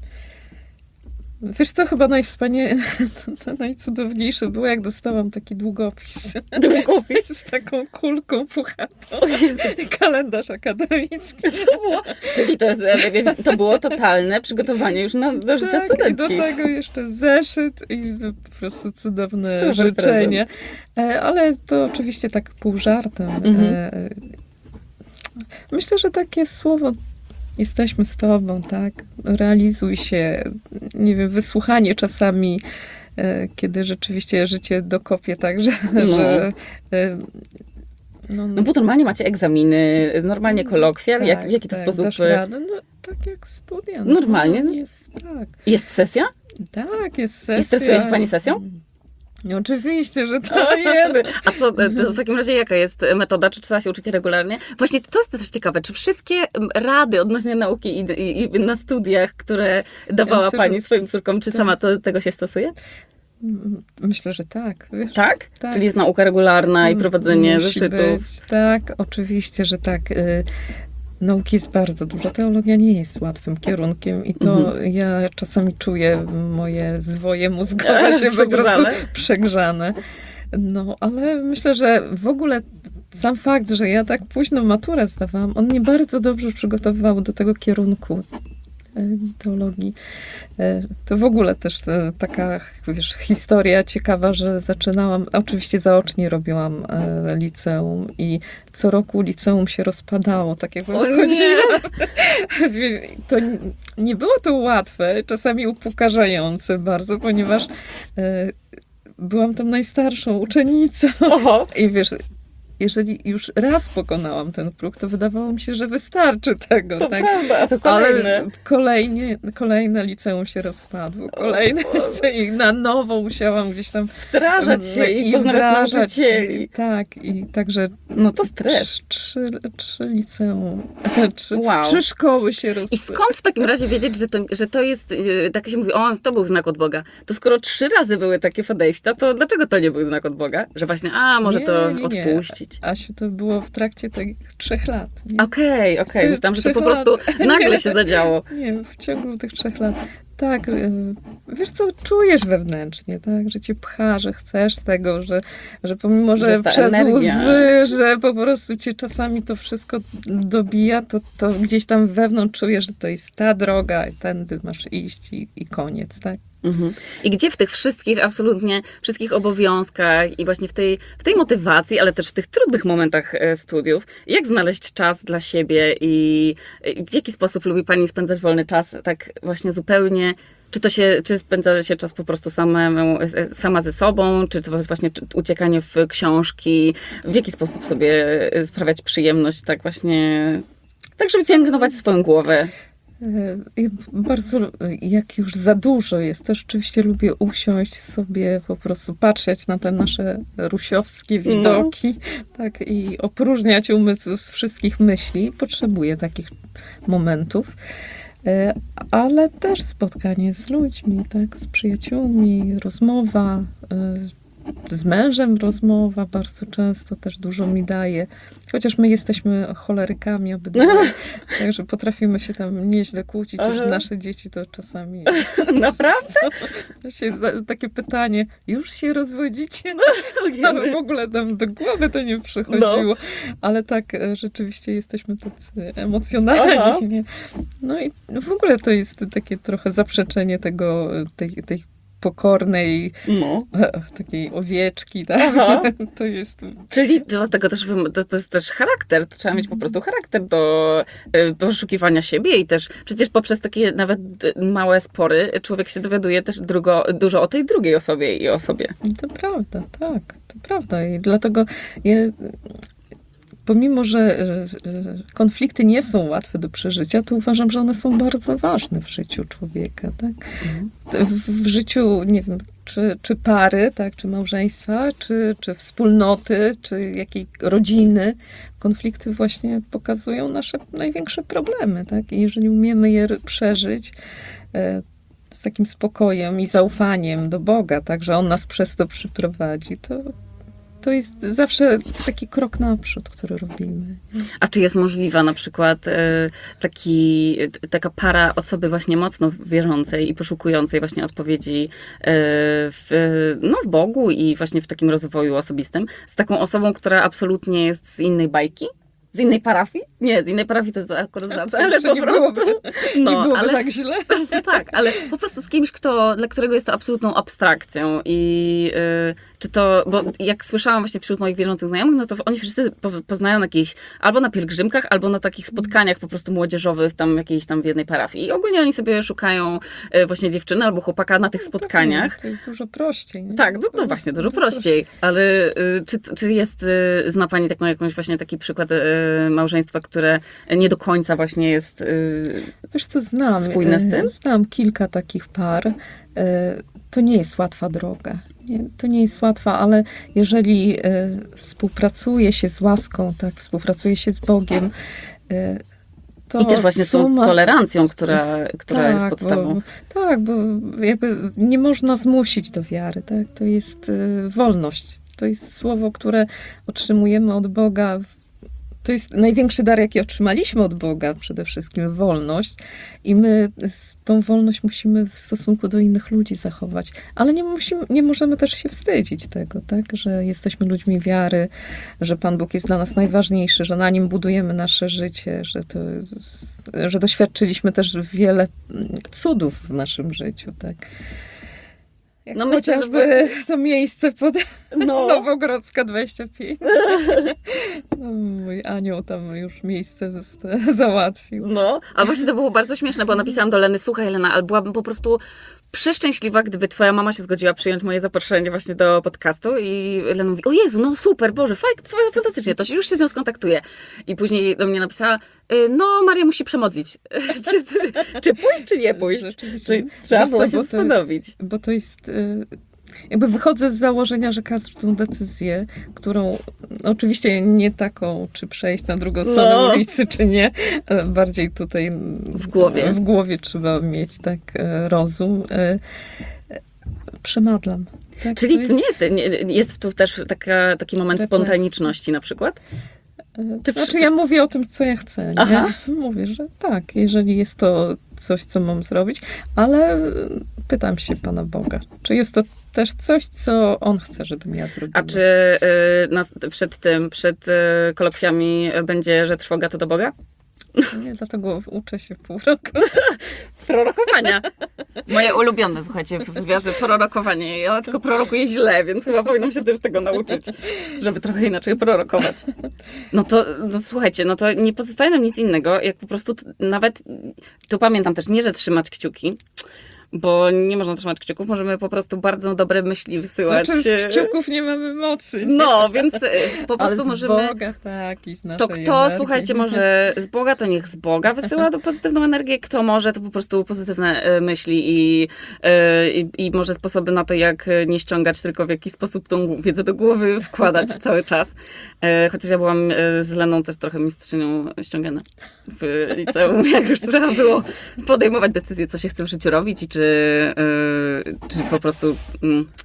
[SPEAKER 2] Wiesz co, chyba najwspania... najcudowniejsze było, jak dostałam taki długopis.
[SPEAKER 1] Długopis?
[SPEAKER 2] Z taką kulką puchatą. Kalendarz akademicki.
[SPEAKER 1] To było, czyli to, jest, to było totalne przygotowanie już na, do życia
[SPEAKER 2] Tak, i
[SPEAKER 1] studentki.
[SPEAKER 2] do tego jeszcze zeszyt i po prostu cudowne
[SPEAKER 1] Super
[SPEAKER 2] życzenie. E, Ale to oczywiście tak pół żartem.
[SPEAKER 1] Mhm.
[SPEAKER 2] E, Myślę, że takie słowo jesteśmy z tobą, tak? Realizuj się. Nie wiem, wysłuchanie czasami, e, kiedy rzeczywiście życie dokopie tak, że...
[SPEAKER 1] No.
[SPEAKER 2] że e, no,
[SPEAKER 1] No bo normalnie macie egzaminy, normalnie kolokwial,
[SPEAKER 2] tak,
[SPEAKER 1] jak, w jaki to
[SPEAKER 2] tak,
[SPEAKER 1] sposób?
[SPEAKER 2] dasz radę? No tak jak studia.
[SPEAKER 1] Normalnie?
[SPEAKER 2] No, jest, tak.
[SPEAKER 1] Jest sesja?
[SPEAKER 2] Tak, jest sesja.
[SPEAKER 1] I stresuje się pani sesją?
[SPEAKER 2] No, oczywiście, że tak.
[SPEAKER 1] O jedy. A co, to w takim razie jaka jest metoda? Czy trzeba się uczyć regularnie? Właśnie to jest też ciekawe. Czy wszystkie rady odnośnie nauki i, i, i na studiach, które dawała
[SPEAKER 2] myślę,
[SPEAKER 1] pani
[SPEAKER 2] że-
[SPEAKER 1] swoim córkom, czy sama to, tego się stosuje?
[SPEAKER 2] Myślę, że tak. Wiesz?
[SPEAKER 1] Tak?
[SPEAKER 2] Tak.
[SPEAKER 1] Czyli jest nauka regularna i
[SPEAKER 2] M-
[SPEAKER 1] prowadzenie
[SPEAKER 2] musi
[SPEAKER 1] zeszytów.
[SPEAKER 2] być. Tak, oczywiście, że tak. Y, Nauki jest bardzo dużo. Teologia nie jest łatwym kierunkiem i to
[SPEAKER 1] Mhm.
[SPEAKER 2] ja czasami czuję moje zwoje mózgowe się po
[SPEAKER 1] Przegrzane.
[SPEAKER 2] prostu przegrzane. No, ale myślę, że w ogóle sam fakt, że ja tak późno maturę zdawałam, on mnie bardzo dobrze przygotowywał do tego kierunku e, teologii. E, To w ogóle też e, taka, wiesz, historia ciekawa, że zaczynałam, oczywiście zaocznie robiłam e, liceum i co roku liceum się rozpadało, tak jakby
[SPEAKER 1] O nie!
[SPEAKER 2] wchodziłam. To n- nie było to łatwe, czasami upokarzające bardzo, ponieważ e, byłam tam najstarszą uczennicą.
[SPEAKER 1] Oho.
[SPEAKER 2] I wiesz, jeżeli już raz pokonałam ten próg, to wydawało mi się, że wystarczy tego,
[SPEAKER 1] To
[SPEAKER 2] tak?
[SPEAKER 1] prawda, a to kolejne.
[SPEAKER 2] Ale kolejnie, kolejne liceum się rozpadło, kolejne liceum i na nowo musiałam gdzieś tam
[SPEAKER 1] Wdrażać się i poznawać
[SPEAKER 2] wdrażać.
[SPEAKER 1] nauczycieli.
[SPEAKER 2] Tak, i także
[SPEAKER 1] No to stres.
[SPEAKER 2] trzy, trzy, trzy liceum, trzy,
[SPEAKER 1] Wow.
[SPEAKER 2] trzy szkoły się
[SPEAKER 1] I
[SPEAKER 2] rozpadły.
[SPEAKER 1] skąd w takim razie wiedzieć, że to, że to jest, yy, tak się mówi, o, to był znak od Boga. To skoro trzy razy były takie podejścia, to dlaczego to nie był znak od Boga? Że właśnie, a, może
[SPEAKER 2] Nie,
[SPEAKER 1] to
[SPEAKER 2] nie, nie.
[SPEAKER 1] odpuścić.
[SPEAKER 2] Asiu, to było w trakcie tych trzech lat. Nie?
[SPEAKER 1] Okej, okej.
[SPEAKER 2] Ty-
[SPEAKER 1] Myślałam, że to
[SPEAKER 2] trzech
[SPEAKER 1] po prostu
[SPEAKER 2] lat.
[SPEAKER 1] nagle się zadziało.
[SPEAKER 2] Nie, w ciągu tych trzech lat. Tak, y, wiesz co, czujesz wewnętrznie, tak, że cię pcha, że chcesz tego, że, że pomimo,
[SPEAKER 1] Że
[SPEAKER 2] że
[SPEAKER 1] jest ta
[SPEAKER 2] przez
[SPEAKER 1] energia.
[SPEAKER 2] łzy, że po prostu cię czasami to wszystko dobija, to, to gdzieś tam wewnątrz czujesz, że to jest ta droga i tędy masz iść i, i koniec, tak?
[SPEAKER 1] Mhm. I gdzie w tych wszystkich, absolutnie wszystkich obowiązkach i właśnie w tej, w tej motywacji, ale też w tych trudnych momentach e, studiów, jak znaleźć czas dla siebie i, i w jaki sposób lubi pani spędzać wolny czas tak właśnie zupełnie? Czy to się, czy spędza się czas po prostu samemu, e, sama ze sobą, czy to jest właśnie czy- uciekanie w książki? W jaki sposób sobie e, sprawiać przyjemność tak właśnie, tak żeby pielęgnować swoją głowę?
[SPEAKER 2] Ja bardzo, jak już za dużo jest, to rzeczywiście lubię usiąść sobie, po prostu patrzeć na te nasze rusiowskie widoki, tak, i opróżniać umysł z wszystkich myśli. Potrzebuję takich momentów, E, ale też spotkanie z ludźmi, tak, z przyjaciółmi, rozmowa, e, z mężem rozmowa bardzo często też dużo mi daje. Chociaż my jesteśmy cholerykami obydwoje, także potrafimy się tam nieźle kłócić. Już
[SPEAKER 1] Aha.
[SPEAKER 2] nasze dzieci to czasami...
[SPEAKER 1] Naprawdę?
[SPEAKER 2] To się za- takie pytanie, już się rozwodzicie? Ale w ogóle nam do głowy to nie przychodziło. Ale tak, e, rzeczywiście jesteśmy tacy emocjonalni.
[SPEAKER 1] Aha.
[SPEAKER 2] Nie? No i w ogóle to jest takie trochę zaprzeczenie tego, e, tej, tej pokornej,
[SPEAKER 1] No.
[SPEAKER 2] e, takiej owieczki, tak?
[SPEAKER 1] Aha.
[SPEAKER 2] To jest...
[SPEAKER 1] Czyli dlatego też wym- to, to jest też charakter. To trzeba mieć po prostu charakter do y, poszukiwania siebie i też przecież poprzez takie nawet y, małe spory człowiek się dowiaduje też drugo, dużo o tej drugiej osobie i o sobie.
[SPEAKER 2] To prawda, tak, to prawda. I dlatego ja, pomimo, że że konflikty nie są łatwe do przeżycia, to uważam, że one są bardzo ważne w życiu człowieka. Tak? W, w życiu, nie wiem, czy, czy pary, tak, czy małżeństwa, czy, czy wspólnoty, czy jakiej rodziny. Konflikty właśnie pokazują nasze największe problemy. Tak? I jeżeli umiemy je przeżyć, e, z takim spokojem i zaufaniem do Boga, tak, że On nas przez to przyprowadzi, to, to jest zawsze taki krok naprzód, który robimy.
[SPEAKER 1] A czy jest możliwa na przykład y, taki, t- taka para osoby właśnie mocno wierzącej i poszukującej właśnie odpowiedzi y, w, no, w Bogu i właśnie w takim rozwoju osobistym, z taką osobą, która absolutnie jest z innej bajki? Z innej parafii? Nie, z innej parafii to jest akurat żart,
[SPEAKER 2] To
[SPEAKER 1] ale
[SPEAKER 2] jeszcze
[SPEAKER 1] po
[SPEAKER 2] nie
[SPEAKER 1] prostu...
[SPEAKER 2] byłoby, nie
[SPEAKER 1] No,
[SPEAKER 2] byłoby
[SPEAKER 1] ale-
[SPEAKER 2] tak źle.
[SPEAKER 1] Tak, ale po prostu z kimś, kto, dla którego jest to absolutną abstrakcją i y, czy to, bo jak słyszałam właśnie wśród moich wierzących znajomych, no to oni wszyscy po, poznają na jakichś, albo na pielgrzymkach, albo na takich spotkaniach po prostu młodzieżowych tam jakiejś tam w jednej parafii. I ogólnie oni sobie szukają y, właśnie dziewczyny albo chłopaka na tych spotkaniach.
[SPEAKER 2] To jest dużo prościej. Nie?
[SPEAKER 1] Tak, no to właśnie, dużo prościej. Ale y, czy, czy jest, y, zna Pani taką jakąś właśnie taki przykład y, małżeństwa, które nie do końca właśnie jest... Y,
[SPEAKER 2] Wiesz co, znam.
[SPEAKER 1] Spójne z
[SPEAKER 2] e,
[SPEAKER 1] tym?
[SPEAKER 2] Znam kilka takich par. E, To nie jest łatwa droga. Nie, to nie jest łatwa, ale jeżeli e, współpracuje się z łaską, tak, współpracuje się z Bogiem, e, to
[SPEAKER 1] I też właśnie z tą
[SPEAKER 2] suma-
[SPEAKER 1] tolerancją, która, która jest
[SPEAKER 2] Tak,
[SPEAKER 1] podstawą.
[SPEAKER 2] Bo, tak, bo jakby nie można zmusić do wiary. Tak? To jest y, wolność. To jest słowo, które otrzymujemy od Boga. To jest największy dar, jaki otrzymaliśmy od Boga, przede wszystkim wolność. I my z- tą wolność musimy w stosunku do innych ludzi zachować. Ale nie, musimy, nie możemy też się wstydzić tego, tak? Że jesteśmy ludźmi wiary, że Pan Bóg jest dla nas najważniejszy, że na Nim budujemy nasze życie, że, to, że doświadczyliśmy też wiele cudów w naszym życiu, tak? Jak
[SPEAKER 1] No myślę, że
[SPEAKER 2] chociażby to miejsce pod
[SPEAKER 1] No.
[SPEAKER 2] Nowogrodzka dwadzieścia pięć. No, mój anioł tam już miejsce zosta- załatwił.
[SPEAKER 1] No, a właśnie to było bardzo śmieszne, bo napisałam do Leny, słuchaj Lena, ale byłabym po prostu przeszczęśliwa, gdyby twoja mama się zgodziła przyjąć moje zaproszenie właśnie do podcastu i Lena mówi, o Jezu, no super, Boże, faj, fantastycznie, to się, już się z nią skontaktuję. I później do mnie napisała, y, no Maria musi przemodlić. czy, czy pójść, czy nie pójść?
[SPEAKER 2] Rzeczywiście.
[SPEAKER 1] Czy trzeba
[SPEAKER 2] Wiesz co,
[SPEAKER 1] było się
[SPEAKER 2] bo to-
[SPEAKER 1] zastanowić.
[SPEAKER 2] Bo to jest... y, Jakby wychodzę z założenia, że każdą decyzję, którą no oczywiście nie taką, czy przejść na drugą stronę
[SPEAKER 1] No.
[SPEAKER 2] ulicy, czy nie, e, bardziej tutaj
[SPEAKER 1] W głowie.
[SPEAKER 2] w głowie trzeba mieć tak e, rozum. E, e, Przemadlam. Tak,
[SPEAKER 1] Czyli
[SPEAKER 2] to
[SPEAKER 1] to nie jest, nie, jest tu też taka, taki moment
[SPEAKER 2] Refleksja.
[SPEAKER 1] spontaniczności na przykład?
[SPEAKER 2] E,
[SPEAKER 1] Czy
[SPEAKER 2] Znaczy
[SPEAKER 1] wszy-
[SPEAKER 2] ja mówię o tym, co ja chcę. Nie?
[SPEAKER 1] Aha.
[SPEAKER 2] Mówię, że tak, jeżeli jest to coś, co mam zrobić, ale pytam się Pana Boga, czy jest to też coś, co On chce, żebym ja zrobiła.
[SPEAKER 1] A czy y, nas, przed tym, przed y, kolokwiami będzie, że trwoga to do Boga?
[SPEAKER 2] Nie, dlatego uczę się pół roku.
[SPEAKER 1] Prorokowania. Moje ulubione, słuchajcie, w wywiarze prorokowanie. Ja tylko prorokuję źle, więc chyba powinnam się też tego nauczyć, żeby trochę inaczej prorokować. No to, no słuchajcie, no to nie pozostaje nam nic innego, jak po prostu t- nawet, tu pamiętam też, nie, że trzymać kciuki, bo nie można trzymać kciuków, możemy po prostu bardzo dobre myśli wysyłać.
[SPEAKER 2] Znaczy z kciuków nie mamy mocy. Nie?
[SPEAKER 1] No, więc y, po
[SPEAKER 2] Ale
[SPEAKER 1] prostu
[SPEAKER 2] z
[SPEAKER 1] możemy...
[SPEAKER 2] Boga, tak, i z
[SPEAKER 1] To
[SPEAKER 2] naszej
[SPEAKER 1] kto,
[SPEAKER 2] energii.
[SPEAKER 1] słuchajcie, może z Boga, to niech z Boga wysyła do pozytywną energię. Kto może, to po prostu pozytywne e, myśli i, e, i, i może sposoby na to, jak nie ściągać, tylko w jaki sposób tą wiedzę do głowy wkładać cały czas. E, Chociaż ja byłam e, z Leną też trochę mistrzynią ściągania w liceum, jak już trzeba było podejmować decyzję, co się chce w życiu robić i czy, e, czy po prostu... Mm,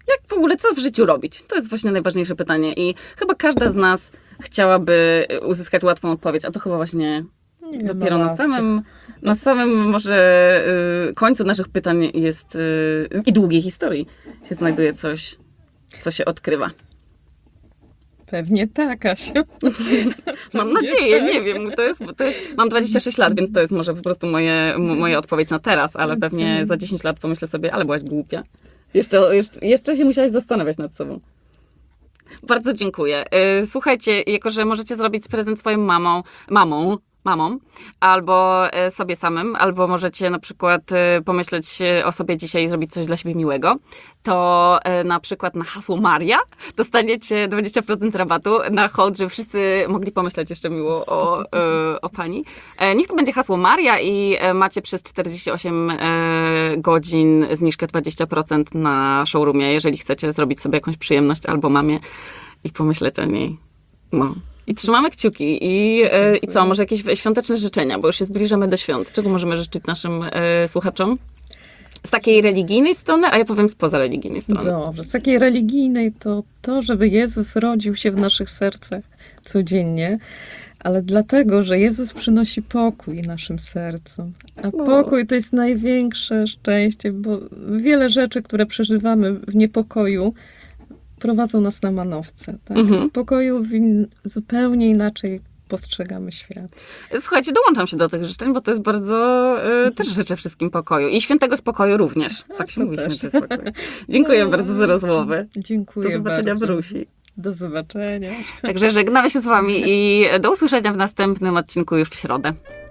[SPEAKER 1] Jak w ogóle, co w życiu robić? To jest właśnie najważniejsze pytanie i chyba każda z nas chciałaby uzyskać łatwą odpowiedź, a to chyba właśnie
[SPEAKER 2] Nie
[SPEAKER 1] dopiero
[SPEAKER 2] ma
[SPEAKER 1] na
[SPEAKER 2] łatwych.
[SPEAKER 1] samym, na samym może y, końcu naszych pytań jest y, i długiej historii się znajduje coś, co się odkrywa.
[SPEAKER 2] Pewnie tak, Asiu.
[SPEAKER 1] Mam
[SPEAKER 2] Pewnie
[SPEAKER 1] nadzieję,
[SPEAKER 2] tak.
[SPEAKER 1] nie wiem, to jest, to jest, mam dwadzieścia sześć lat, więc to jest może po prostu moje, m- moja odpowiedź na teraz, ale pewnie za dziesięć lat pomyślę sobie, ale byłaś głupia. Jeszcze, jeszcze, jeszcze się musiałaś zastanawiać nad sobą. Bardzo dziękuję. Y, Słuchajcie, jako że możecie zrobić prezent swoim mamą, mamą, mamą, albo y, sobie samym, albo możecie na przykład y, pomyśleć y, o sobie dzisiaj i zrobić coś dla siebie miłego, to y, na przykład na hasło Maria dostaniecie dwadzieścia procent rabatu na hołd, żeby wszyscy mogli pomyśleć jeszcze miło o, y, o pani. E, Niech to będzie hasło Maria i e, macie przez czterdzieści osiem e, godzin zniżkę dwadzieścia procent na showroomie, jeżeli chcecie zrobić sobie jakąś przyjemność albo mamie i pomyśleć o niej. No. I trzymamy kciuki. I, e, I co, może jakieś świąteczne życzenia, bo już się zbliżamy do świąt. Czego możemy życzyć naszym e, słuchaczom? Z takiej religijnej strony, a ja powiem spoza religijnej strony.
[SPEAKER 2] Dobrze, z takiej religijnej to to, żeby Jezus rodził się w naszych sercach codziennie, ale dlatego, że Jezus przynosi pokój naszym sercom. A pokój to jest największe szczęście, bo wiele rzeczy, które przeżywamy w niepokoju, prowadzą nas na manowce. Tak?
[SPEAKER 1] Mhm.
[SPEAKER 2] W pokoju win- zupełnie inaczej postrzegamy świat.
[SPEAKER 1] Słuchajcie, dołączam się do tych życzeń, bo to jest bardzo... E, też życzę wszystkim pokoju. I świętego spokoju również. Tak się
[SPEAKER 2] to
[SPEAKER 1] mówi.
[SPEAKER 2] też.
[SPEAKER 1] święty spokój. Dziękuję bardzo za rozmowę.
[SPEAKER 2] Dziękuję
[SPEAKER 1] Do zobaczenia
[SPEAKER 2] bardzo.
[SPEAKER 1] w Rusi.
[SPEAKER 2] Do zobaczenia.
[SPEAKER 1] Także żegnamy się z wami i do usłyszenia w następnym odcinku już w środę.